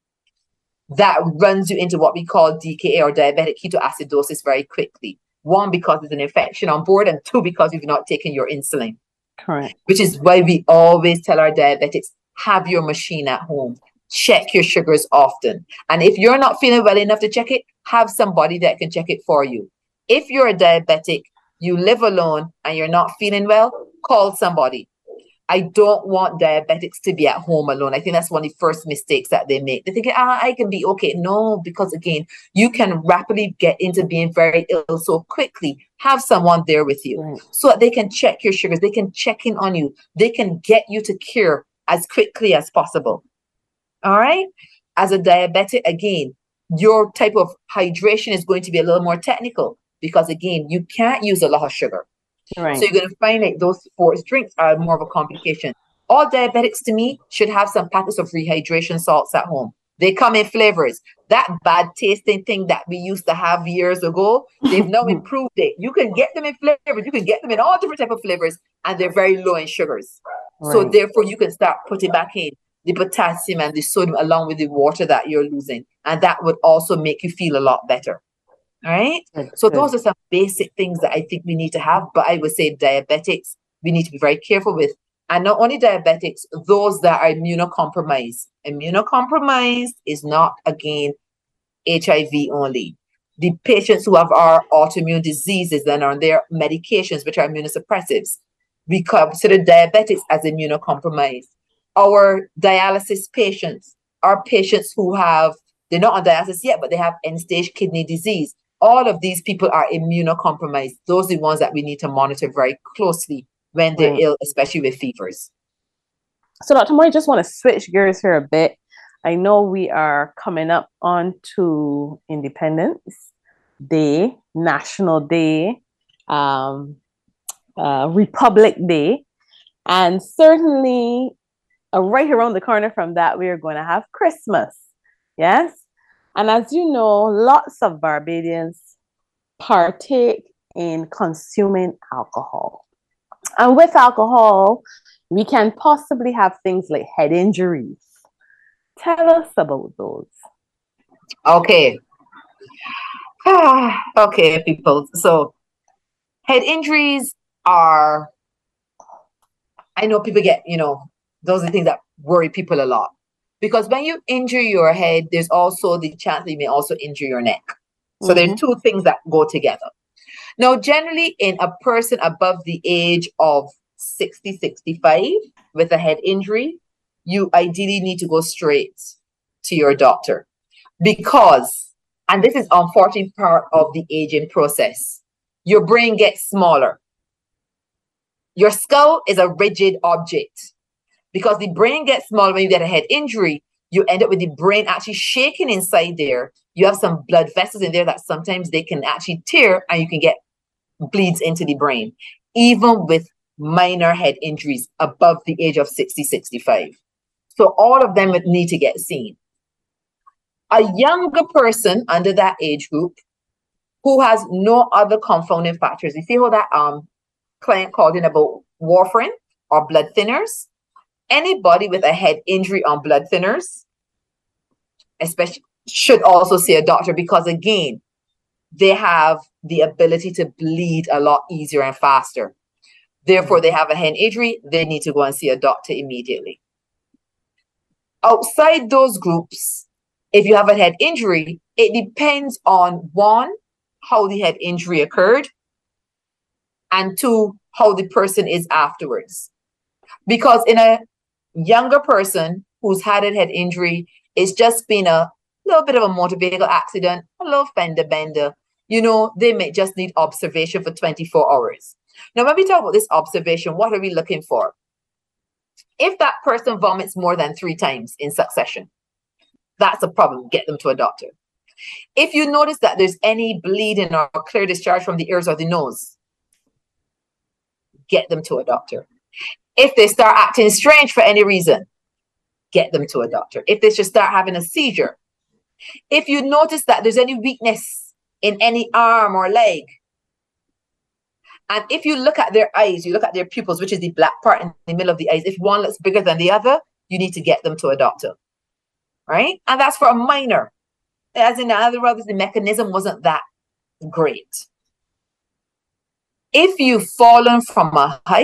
That runs you into what we call D K A or diabetic ketoacidosis very quickly. One, because there's an infection on board, and two, because you've not taken your insulin. Correct. Which is why we always tell our diabetics, have your machine at home. Check your sugars often. And if you're not feeling well enough to check it, have somebody that can check it for you. If you're a diabetic, you live alone, and you're not feeling well, call somebody. I don't want diabetics to be at home alone. I think that's one of the first mistakes that they make. They think, ah, I can be okay. No, because again, you can rapidly get into being very ill so quickly. Have someone there with you right. so that they can check your sugars. They can check in on you. They can get you to cure as quickly as possible. All right. As a diabetic, again, your type of hydration is going to be a little more technical because again, you can't use a lot of sugar. Right. So you're going to find like those sports drinks are more of a complication. All diabetics to me should have some packets of rehydration salts at home. They come in flavors. That bad tasting thing that we used to have years ago, they've now improved it. You can get them in flavors. You can get them in all different type of flavors, and they're very low in sugars. Right. So therefore, you can start putting back in the potassium and the sodium along with the water that you're losing, and that would also make you feel a lot better. All right. Good, so good. Those are some basic things that I think we need to have. But I would say diabetics, we need to be very careful with. And not only diabetics, those that are immunocompromised. Immunocompromised is not, again, H I V only. The patients who have our autoimmune diseases and are on their medications, which are immunosuppressives, we consider diabetics as immunocompromised. Our dialysis patients are patients who have, they're not on dialysis yet, but they have end-stage kidney disease. All of these people are immunocompromised. Those are the ones that we need to monitor very closely when they're right. ill, especially with fevers. So, Doctor Moore, I just want to switch gears here a bit. I know we are coming up on to Independence Day, National Day, um, uh, Republic Day, and certainly uh, right around the corner from that, we are going to have Christmas. Yes? And as you know, lots of Barbadians partake in consuming alcohol. And with alcohol, we can possibly have things like head injuries. Tell us about those. Okay. Okay, people. So head injuries are, I know people get, you know, those are the things that worry people a lot. Because when you injure your head, there's also the chance that you may also injure your neck. So mm-hmm. there's two things that go together. Now, generally in a person above the age of sixty, sixty-five with a head injury, you ideally need to go straight to your doctor. Because, and this is an unfortunate part of the aging process, your brain gets smaller. Your skull is a rigid object. Because the brain gets smaller when you get a head injury, you end up with the brain actually shaking inside there. You have some blood vessels in there that sometimes they can actually tear and you can get bleeds into the brain, even with minor head injuries above the age of sixty, sixty-five. So all of them would need to get seen. A younger person under that age group who has no other confounding factors. You see how that um client called in about warfarin or blood thinners? Anybody with a head injury on blood thinners, especially, should also see a doctor, because again, they have the ability to bleed a lot easier and faster. Therefore, they have a head injury, they need to go and see a doctor immediately. Outside those groups, if you have a head injury, it depends on, one, how the head injury occurred, and two, how the person is afterwards. Because in a younger person who's had a head injury, it's just been a little bit of a motor vehicle accident, a little fender bender, you know, they may just need observation for twenty-four hours. Now, when we talk about this observation, what are we looking for? If that person vomits more than three times in succession, that's a problem. Get them to a doctor. If you notice that there's any bleeding or clear discharge from the ears or the nose, get them to a doctor. If they start acting strange for any reason, get them to a doctor. If they should start having a seizure, if you notice that there's any weakness in any arm or leg, and if you look at their eyes, you look at their pupils, which is the black part in the middle of the eyes, if one looks bigger than the other, you need to get them to a doctor, right? And that's for a minor. As in other words, the mechanism wasn't that great. If you've fallen from a height,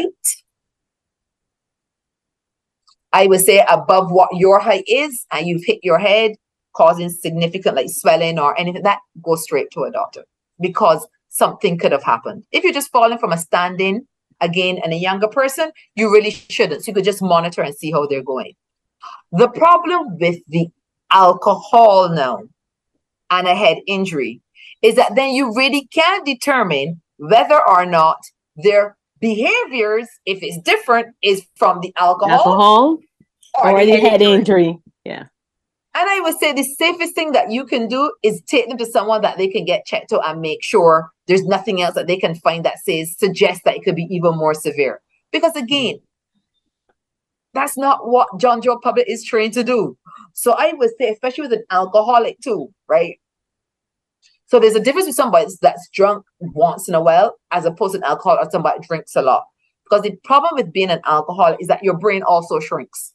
I would say above what your height is, and you've hit your head, causing significant like swelling or anything, that go straight to a doctor, because something could have happened. If you're just falling from a standing, again, and a younger person, you really shouldn't. So you could just monitor and see how they're going. The problem with the alcohol now and a head injury is that then you really can't determine whether or not their behaviors, if it's different, is from the alcohol, alcohol or, or the, the head injury. injury. Yeah. And I would say the safest thing that you can do is take them to someone that they can get checked out and make sure there's nothing else that they can find that says, suggests that it could be even more severe. Because again, that's not what John Joe Public is trained to do. So I would say, especially with an alcoholic too, right? So there's a difference with somebody that's drunk once in a while as opposed to an alcoholic or somebody that drinks a lot. Because the problem with being an alcoholic is that your brain also shrinks.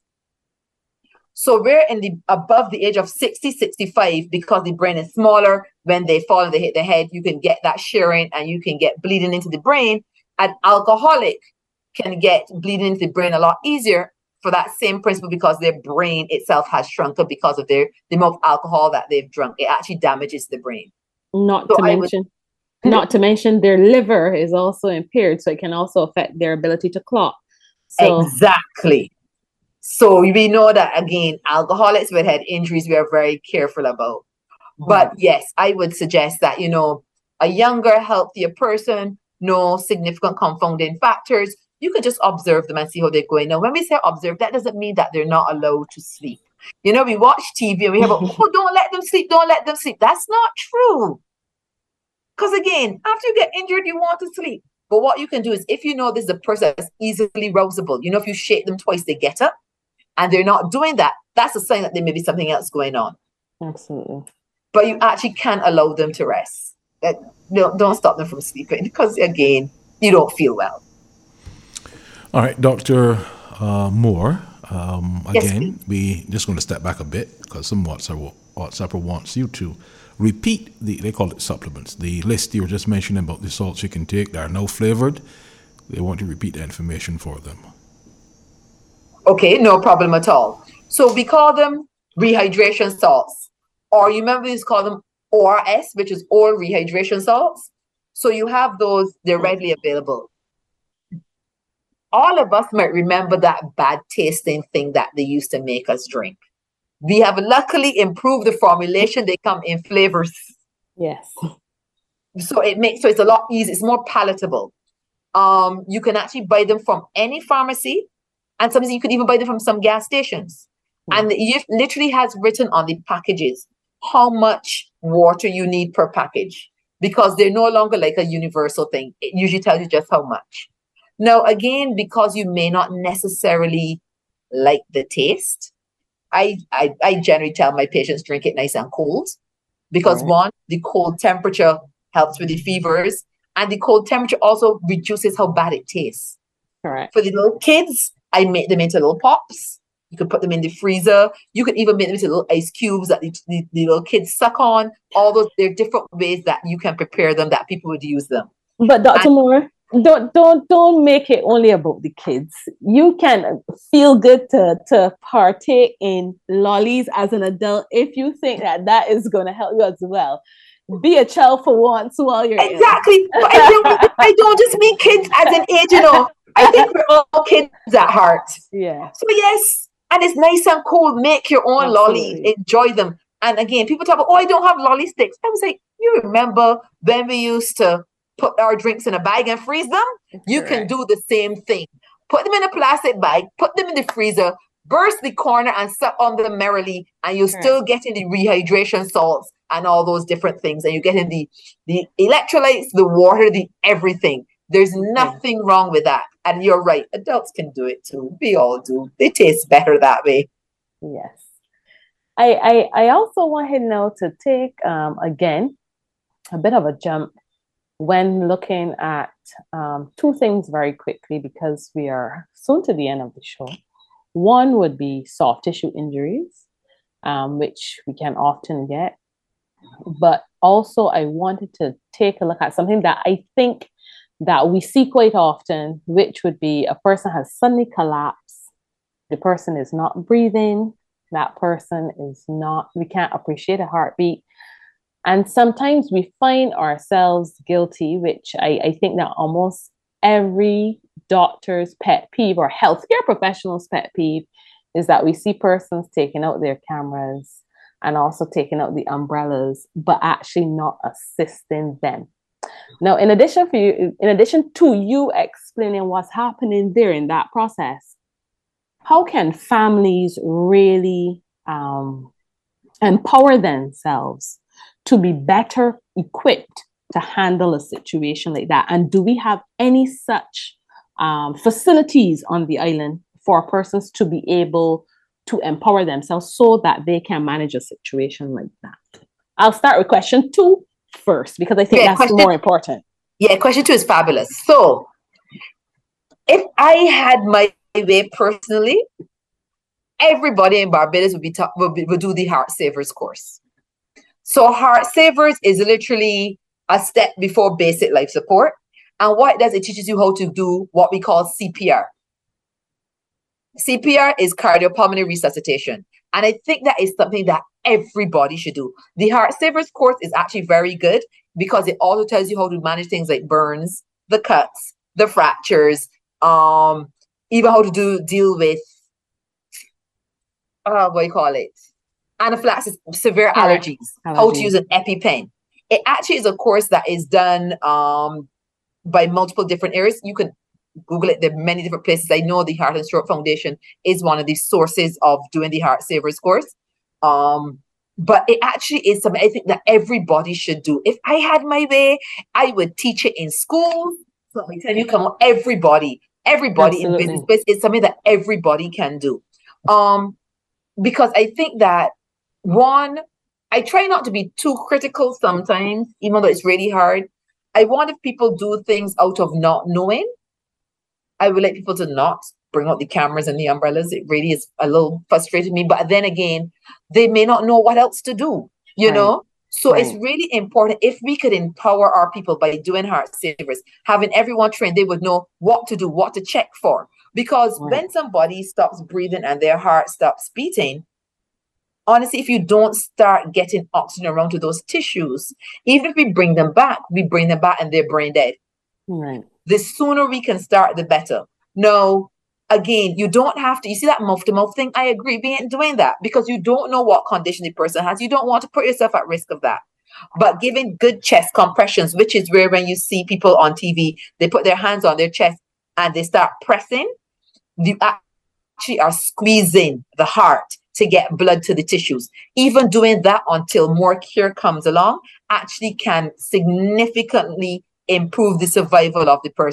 So we're in the above the age of sixty, sixty-five, because the brain is smaller. When they fall and they hit the head, you can get that shearing and you can get bleeding into the brain. An alcoholic can get bleeding into the brain a lot easier for that same principle, because their brain itself has shrunken because of their the amount of alcohol that they've drunk. It actually damages the brain. Not so to I mention, would, not to mention their liver is also impaired, so it can also affect their ability to clot. So, exactly. So we know that, again, alcoholics with head injuries, we are very careful about. But mm-hmm. yes, I would suggest that, you know, a younger, healthier person, no significant confounding factors, you could just observe them and see how they're going. Now, when we say observe, that doesn't mean that they're not allowed to sleep. You know, we watch T V and we have, oh, don't let them sleep, don't let them sleep. That's not true. Because again, after you get injured, you want to sleep. But what you can do is, if you know this is a person that's easily rousable, you know, if you shake them twice, they get up, and they're not doing that, that's a sign that there may be something else going on. Absolutely. But you actually can't allow them to rest. That, don't, don't stop them from sleeping, because again, you don't feel well. All right, Doctor Uh, Moore. Um, again, yes, we just going to step back a bit, because some WhatsApp, WhatsApper wants you to repeat the, they call it supplements, the list you were just mentioning about the salts you can take that are no flavored. They want you to repeat that information for them. Okay, no problem at all. So we call them rehydration salts, or you remember we used to call them O R S, which is oral rehydration salts. So you have those, they're readily available. All of us might remember that bad tasting thing that they used to make us drink. We have luckily improved the formulation. They come in flavors. Yes. So it makes, so it's a lot easier. It's more palatable. Um, you can actually buy them from any pharmacy, and sometimes you could even buy them from some gas stations. Mm. And it literally has written on the packages how much water you need per package, because they're no longer like a universal thing. It usually tells you just how much. Now, again, because you may not necessarily like the taste, I, I, I generally tell my patients drink it nice and cold because Right. one, the cold temperature helps with the fevers, and the cold temperature also reduces how bad it tastes. Correct. For the little kids, I make them into little pops. You could put them in the freezer. You could even make them into little ice cubes that the, the, the little kids suck on. All those, there are different ways that you can prepare them that people would use them. But Doctor And- Moore, don't don't don't make it only about the kids. You can feel good to to partake in lollies as an adult if you think that that is going to help you as well. Be a child for once while you're ill. Exactly. But I don't, I don't just mean kids as an age, you know. I think we're all kids at heart. Yeah. So yes, and it's nice and cold. Make your own lollies. Absolutely. Enjoy them. And again, people talk about, oh, I don't have lolly sticks. I was like, you remember when we used to put our drinks in a bag and freeze them? You can Correct. do the same thing. Put them in a plastic bag, put them in the freezer, burst the corner and suck on them merrily, and you're Correct. still getting the rehydration salts and all those different things. And you're getting the, the electrolytes, the water, the everything. There's nothing wrong with that. And you're right, adults can do it too. We all do. They taste better that way. Yes. I, I I also wanted now to take um again a bit of a jump when looking at um, two things very quickly because we are soon to the end of the show. One would be soft tissue injuries, um, which we can often get. But also I wanted to take a look at something that I think that we see quite often, which would be a person has suddenly collapsed. The person is not breathing. That person is not, we can't appreciate a heartbeat. And sometimes we find ourselves guilty, which I, I think that almost every doctor's pet peeve or healthcare professional's pet peeve is that we see persons taking out their cameras and also taking out the umbrellas, but actually not assisting them. Now, in addition for you, in addition to you explaining what's happening there in that process, how can families really um, empower themselves to be better equipped to handle a situation like that? And do we have any such um, facilities on the island for persons to be able to empower themselves so that they can manage a situation like that? I'll start with question two first, because I think Yeah, that's question- more important. Yeah, question two is fabulous. So, if I had my way personally, everybody in Barbados would be, ta- would, be would do the Heart Savers course. So, Heart Savers is literally a step before basic life support, and what it does, it teaches you how to do what we call C P R. C P R is cardiopulmonary resuscitation, and I think that is something that everybody should do. The Heart Savers course is actually very good because it also tells you how to manage things like burns, the cuts, the fractures, um, even how to do deal with uh, what do you call it? Anaphylaxis, severe Correct. allergies, how to Allergies. use an EpiPen. It actually is a course that is done um, by multiple different areas. You can Google it. There are many different places. I know the Heart and Stroke Foundation is one of the sources of doing the Heart Savers course. Um, but it actually is something I think that everybody should do. If I had my way, I would teach it in schools. So I tell you, come on, everybody, everybody Absolutely. in business space, it's something that everybody can do. Um, because I think that one, I try not to be too critical sometimes, even though it's really hard. I want if people do things out of not knowing, I would like people to not bring out the cameras and the umbrellas. It really is a little frustrating me. But then again, they may not know what else to do, you Right. know? So it's Right. really important if we could empower our people by doing Heart Savers, having everyone trained, they would know what to do, what to check for. Because Right. when somebody stops breathing and their heart stops beating, honestly, if you don't start getting oxygen around to those tissues, even if we bring them back, we bring them back and they're brain dead. Right. The sooner we can start, the better. No, again, you don't have to, you see that mouth to mouth thing? I agree, we ain't doing that because you don't know what condition the person has. You don't want to put yourself at risk of that. But giving good chest compressions, which is where when you see people on T V, they put their hands on their chest and they start pressing, you actually are squeezing the heart to get blood to the tissues. Even doing that until more care comes along actually can significantly improve the survival of the person.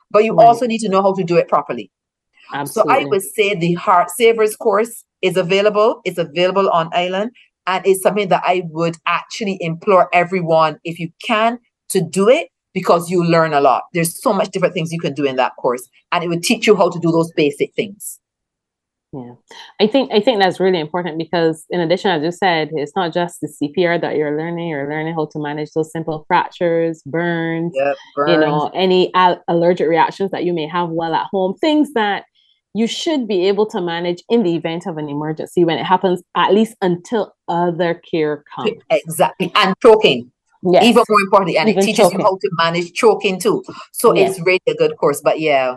but you Right. also need to know how to do it properly. Absolutely. So I would say the Heart Savers course is available. It's available on Island, and it's something that I would actually implore everyone, if you can, to do it, because you learn a lot. There's so much different things you can do in that course, and it would teach you how to do those basic things. Yeah, I think I think that's really important, because in addition, as you said, it's not just the C P R that you're learning. You're learning how to manage those simple fractures, burns, Yep, you burns. know, any al- allergic reactions that you may have while at home, things that you should be able to manage in the event of an emergency when it happens, at least until other care comes. Exactly. And choking. Yes. Even more importantly, and Even it teaches choking. you how to manage choking too. So Yes. it's really a good course. But yeah.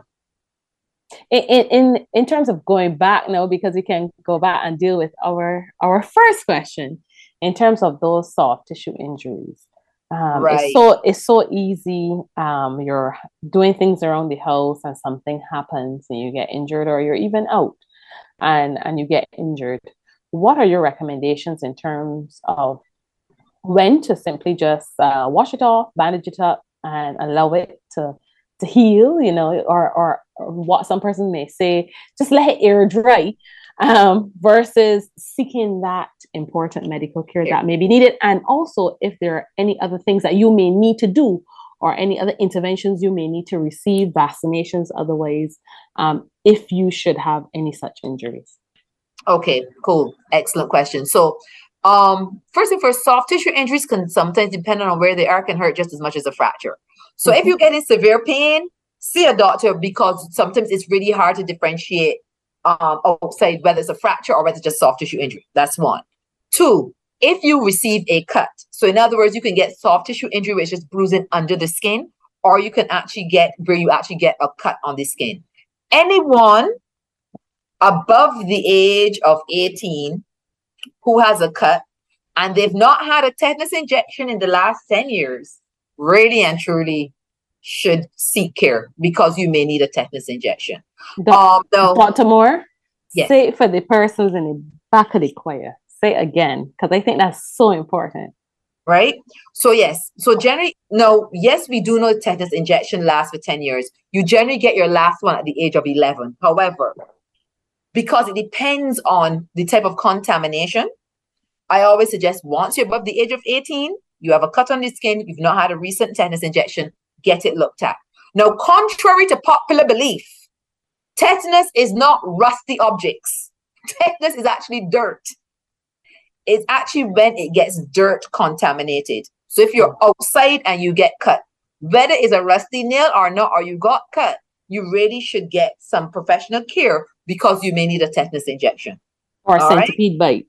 In, in in terms of going back now, because we can go back and deal with our our first question in terms of those soft tissue injuries. Um, Right. It's so it's so easy. Um, you're doing things around the house and something happens and you get injured, or you're even out and and you get injured. What are your recommendations in terms of when to simply just uh, wash it off, bandage it up, and allow it to to heal, you know, or, or or what some person may say, just let it air dry, um, versus seeking that important medical care that may be needed. And also, if there are any other things that you may need to do, or any other interventions you may need to receive, vaccinations, otherwise, um, if you should have any such injuries. Okay, cool. Excellent question. So, um, first and first, soft tissue injuries can sometimes, depending on where they are, can hurt just as much as a fracture. So Mhm. if you get in severe pain, see a doctor, because sometimes it's really hard to differentiate um, outside whether it's a fracture or whether it's just soft tissue injury. That's one. Two, if you receive a cut, so in other words, you can get soft tissue injury, which is just bruising under the skin, or you can actually get where you actually get a cut on the skin. Anyone above the age of eighteen who has a cut and they've not had a tetanus injection in the last ten years, really and truly should seek care, because you may need a tetanus injection. Doc- Um, no, Doctor Moore, Yes. say it for the persons in the back of the choir. Say it again, because I think that's so important. right? So yes, so generally, no, yes, we do know tetanus injection lasts for ten years. You generally get your last one at the age of eleven. However, because it depends on the type of contamination, I always suggest once you're above the age of eighteen, you have a cut on the skin, you've not had a recent tetanus injection, get it looked at. Now, contrary to popular belief, tetanus is not rusty objects. Tetanus is actually dirt. It's actually when it gets dirt contaminated. So if you're outside and you get cut, whether it's a rusty nail or not, or you got cut, you really should get some professional care, because you may need a tetanus injection. Or All right. centipede bite.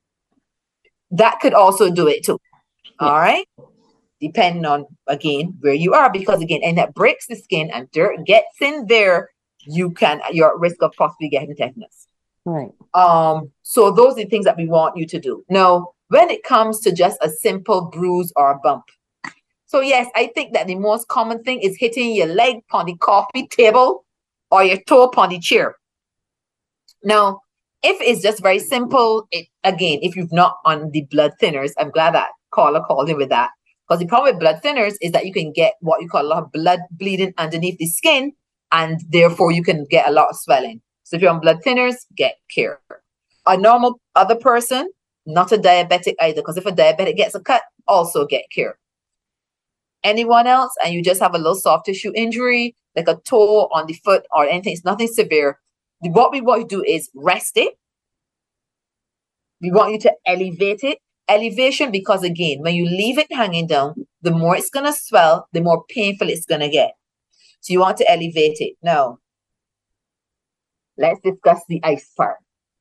That could also do it too. Yeah. All right. Depending on, again, where you are, because again, and that breaks the skin and dirt gets in there, you can, you're at risk of possibly getting tetanus. Right. Um, so those are the things that we want you to do. Now, when it comes to just a simple bruise or a bump. So yes, I think that the most common thing is hitting your leg on the coffee table or your toe on the chair. Now, if it's just very simple, it again, if you've not on the blood thinners, I'm glad that caller called in with that. Because the problem with blood thinners is that you can get what you call a lot of blood bleeding underneath the skin, and therefore you can get a lot of swelling. So if you're on blood thinners, get care. A normal other person, not a diabetic either, because if a diabetic gets a cut, also get care. Anyone else, and you just have a little soft tissue injury, like a toe on the foot or anything, it's nothing severe. What we want you to do is rest it. We want you to elevate it. Elevation, because again, when you leave it hanging down, the more it's going to swell, the more painful it's going to get. So you want to elevate it. Now, let's discuss the ice part.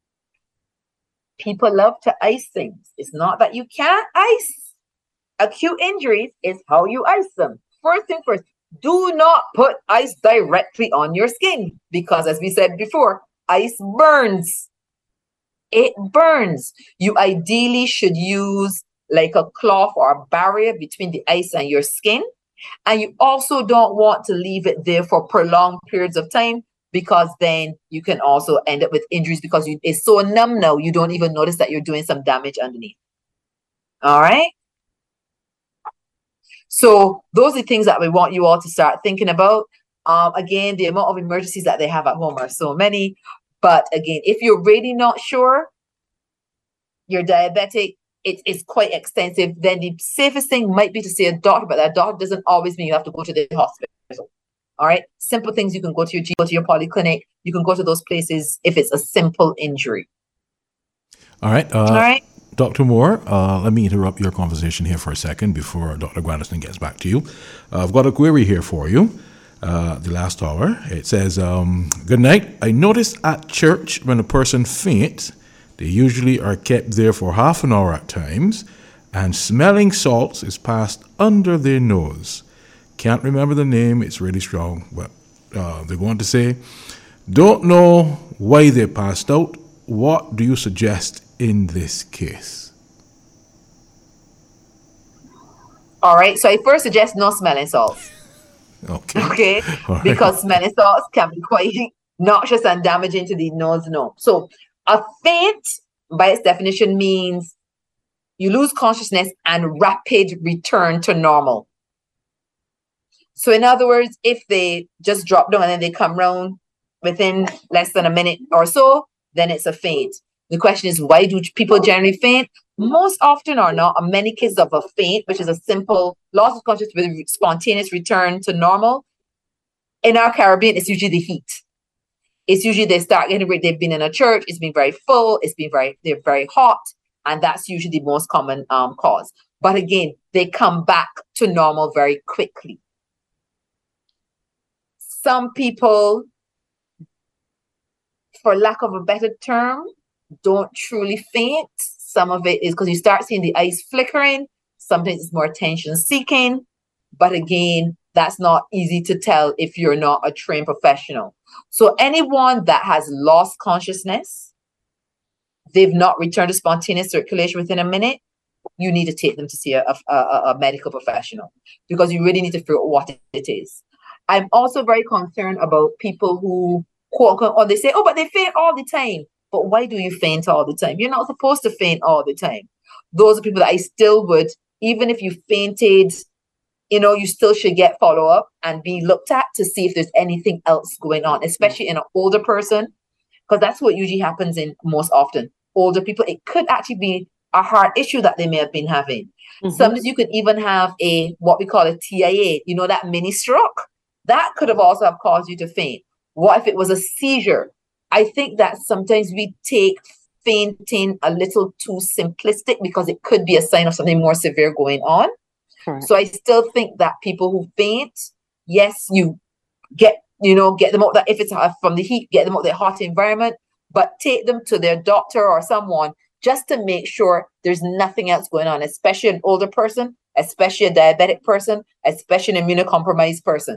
People love to ice things. It's not that you can't ice. Acute injuries is how you ice them. First thing first, do not put ice directly on your skin, because as we said before, ice burns. It burns. You ideally should use like a cloth or a barrier between the ice and your skin. And you also don't want to leave it there for prolonged periods of time, because then you can also end up with injuries, because you, it's so numb now, you don't even notice that you're doing some damage underneath. All right. So those are things that we want you all to start thinking about. Um, again, the amount of emergencies that they have at home are so many. But again, if you're really not sure you're diabetic, it is quite extensive, then the safest thing might be to see a doctor, but that doctor doesn't always mean you have to go to the hospital. All right. Simple things, you can go to your G, go to your polyclinic. You can go to those places if it's a simple injury. All right. Uh, All right. Doctor Moore, uh, let me interrupt your conversation here for a second before Doctor Grandison gets back to you. Uh, I've got a query here for you. Uh, the last hour. It says, um, good night. I noticed at church when a person faints, they usually are kept there for half an hour at times, and smelling salts is passed under their nose. Can't remember the name. It's really strong, but uh, they go on to say, don't know why they passed out. What do you suggest in this case? All right. So I first suggest no smelling salts. Okay. Okay. Right. Because smelling salts can be quite noxious and damaging to the nose. No. So a faint, by its definition, means you lose consciousness and rapid return to normal. So in other words, if they just drop down and then they come round within less than a minute or so, then it's a faint. The question is, why do people generally faint? Most often or not, in many cases of a faint, which is a simple loss of consciousness with spontaneous return to normal, in our Caribbean, it's usually the heat. It's usually they start getting, they've been in a church, it's been very full, it's been very, they're very hot, and that's usually the most common um, cause. But again, they come back to normal very quickly. Some people, for lack of a better term, don't truly faint. Some of it is because you start seeing the eyes flickering. Sometimes it's more attention seeking. But again, that's not easy to tell if you're not a trained professional. So anyone that has lost consciousness, they've not returned to spontaneous circulation within a minute, you need to take them to see a, a, a medical professional, because you really need to figure out what it is. I'm also very concerned about people who, quote unquote, or they say, oh, but they faint all the time. But why do you faint all the time? You're not supposed to faint all the time. Those are people that I still would, even if you fainted, you know, you still should get follow-up and be looked at to see if there's anything else going on, especially in an older person, because that's what usually happens in most often. Older people, it could actually be a heart issue that they may have been having. Mm-hmm. Sometimes you could even have a, what we call a T I A, you know, that mini stroke. That could have also have caused you to faint. What if it was a seizure? I think that sometimes we take fainting a little too simplistic because it could be a sign of something more severe going on. Correct. So I still think that people who faint, yes, you get, you know, get them out that if it's from the heat, get them out their hot environment, but take them to their doctor or someone just to make sure there's nothing else going on, especially an older person, especially a diabetic person, especially an immunocompromised person.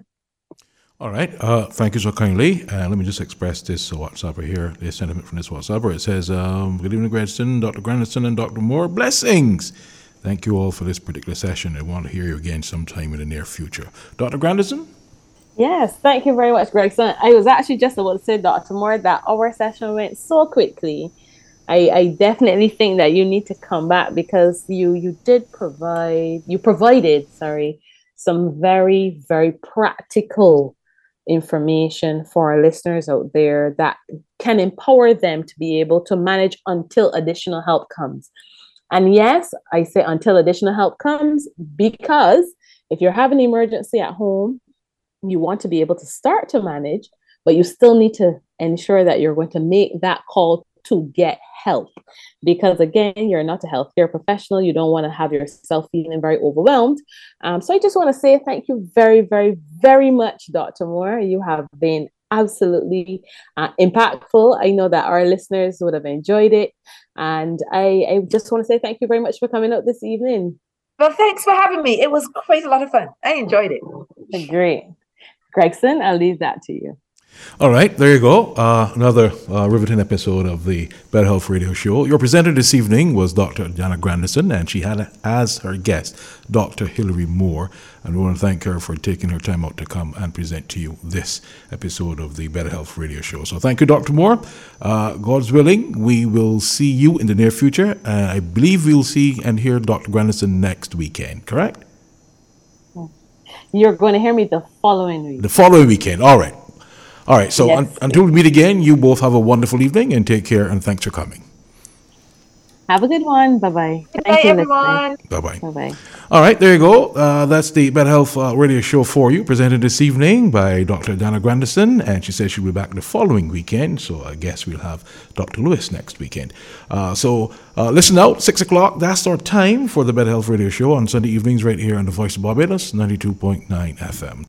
All right. Uh, thank you so kindly. Uh, let me just express this WhatsApper here, the sentiment from this WhatsApper. It says, um, good evening, Grandison, Doctor Grandison, and Doctor Moore. Blessings. Thank you all for this particular session. I want to hear you again sometime in the near future. Doctor Grandison? Yes, thank you very much, Gregson. I was actually just about to say, Doctor Moore, that our session went so quickly. I, I definitely think that you need to come back because you you did provide, you provided, sorry, some very, very practical information for our listeners out there that can empower them to be able to manage until additional help comes. And yes, I say until additional help comes, because if you're having an emergency at home, you want to be able to start to manage, but you still need to ensure that you're going to make that call to get help. Because again, you're not a healthcare professional. You don't want to have yourself feeling very overwhelmed. Um, so I just want to say thank you very, very, very much, Doctor Moore. You have been absolutely uh, impactful. I know that our listeners would have enjoyed it. And I, I just want to say thank you very much for coming out this evening. Well, thanks for having me. It was quite a lot of fun. I enjoyed it. Great. Gregson, I'll leave that to you. All right, there you go. Uh, another uh, riveting episode of the Better Health Radio Show. Your presenter this evening was Doctor Jana Grandison, and she had as her guest Doctor Hilary Moore. And we want to thank her for taking her time out to come and present to you this episode of the Better Health Radio Show. So thank you, Doctor Moore. Uh, God's willing, we will see you in the near future. And I believe we'll see and hear Doctor Grandison next weekend, correct? You're going to hear me the following week. The following weekend. All right. All right. So Yes, un- until we meet again, you both have a wonderful evening and take care. And thanks for coming. Have a good one. Bye-bye. Good Thank night, you, everyone. Bye-bye. Bye-bye. All right, there you go. Uh, that's the Better Health uh, Radio Show for you, presented this evening by Doctor Dana Grandison, and she says she'll be back the following weekend, so I guess we'll have Doctor Lewis next weekend. Uh, so uh, listen out, six o'clock, that's our time for the Better Health Radio Show on Sunday evenings right here on the Voice of Barbados, ninety-two point nine F M.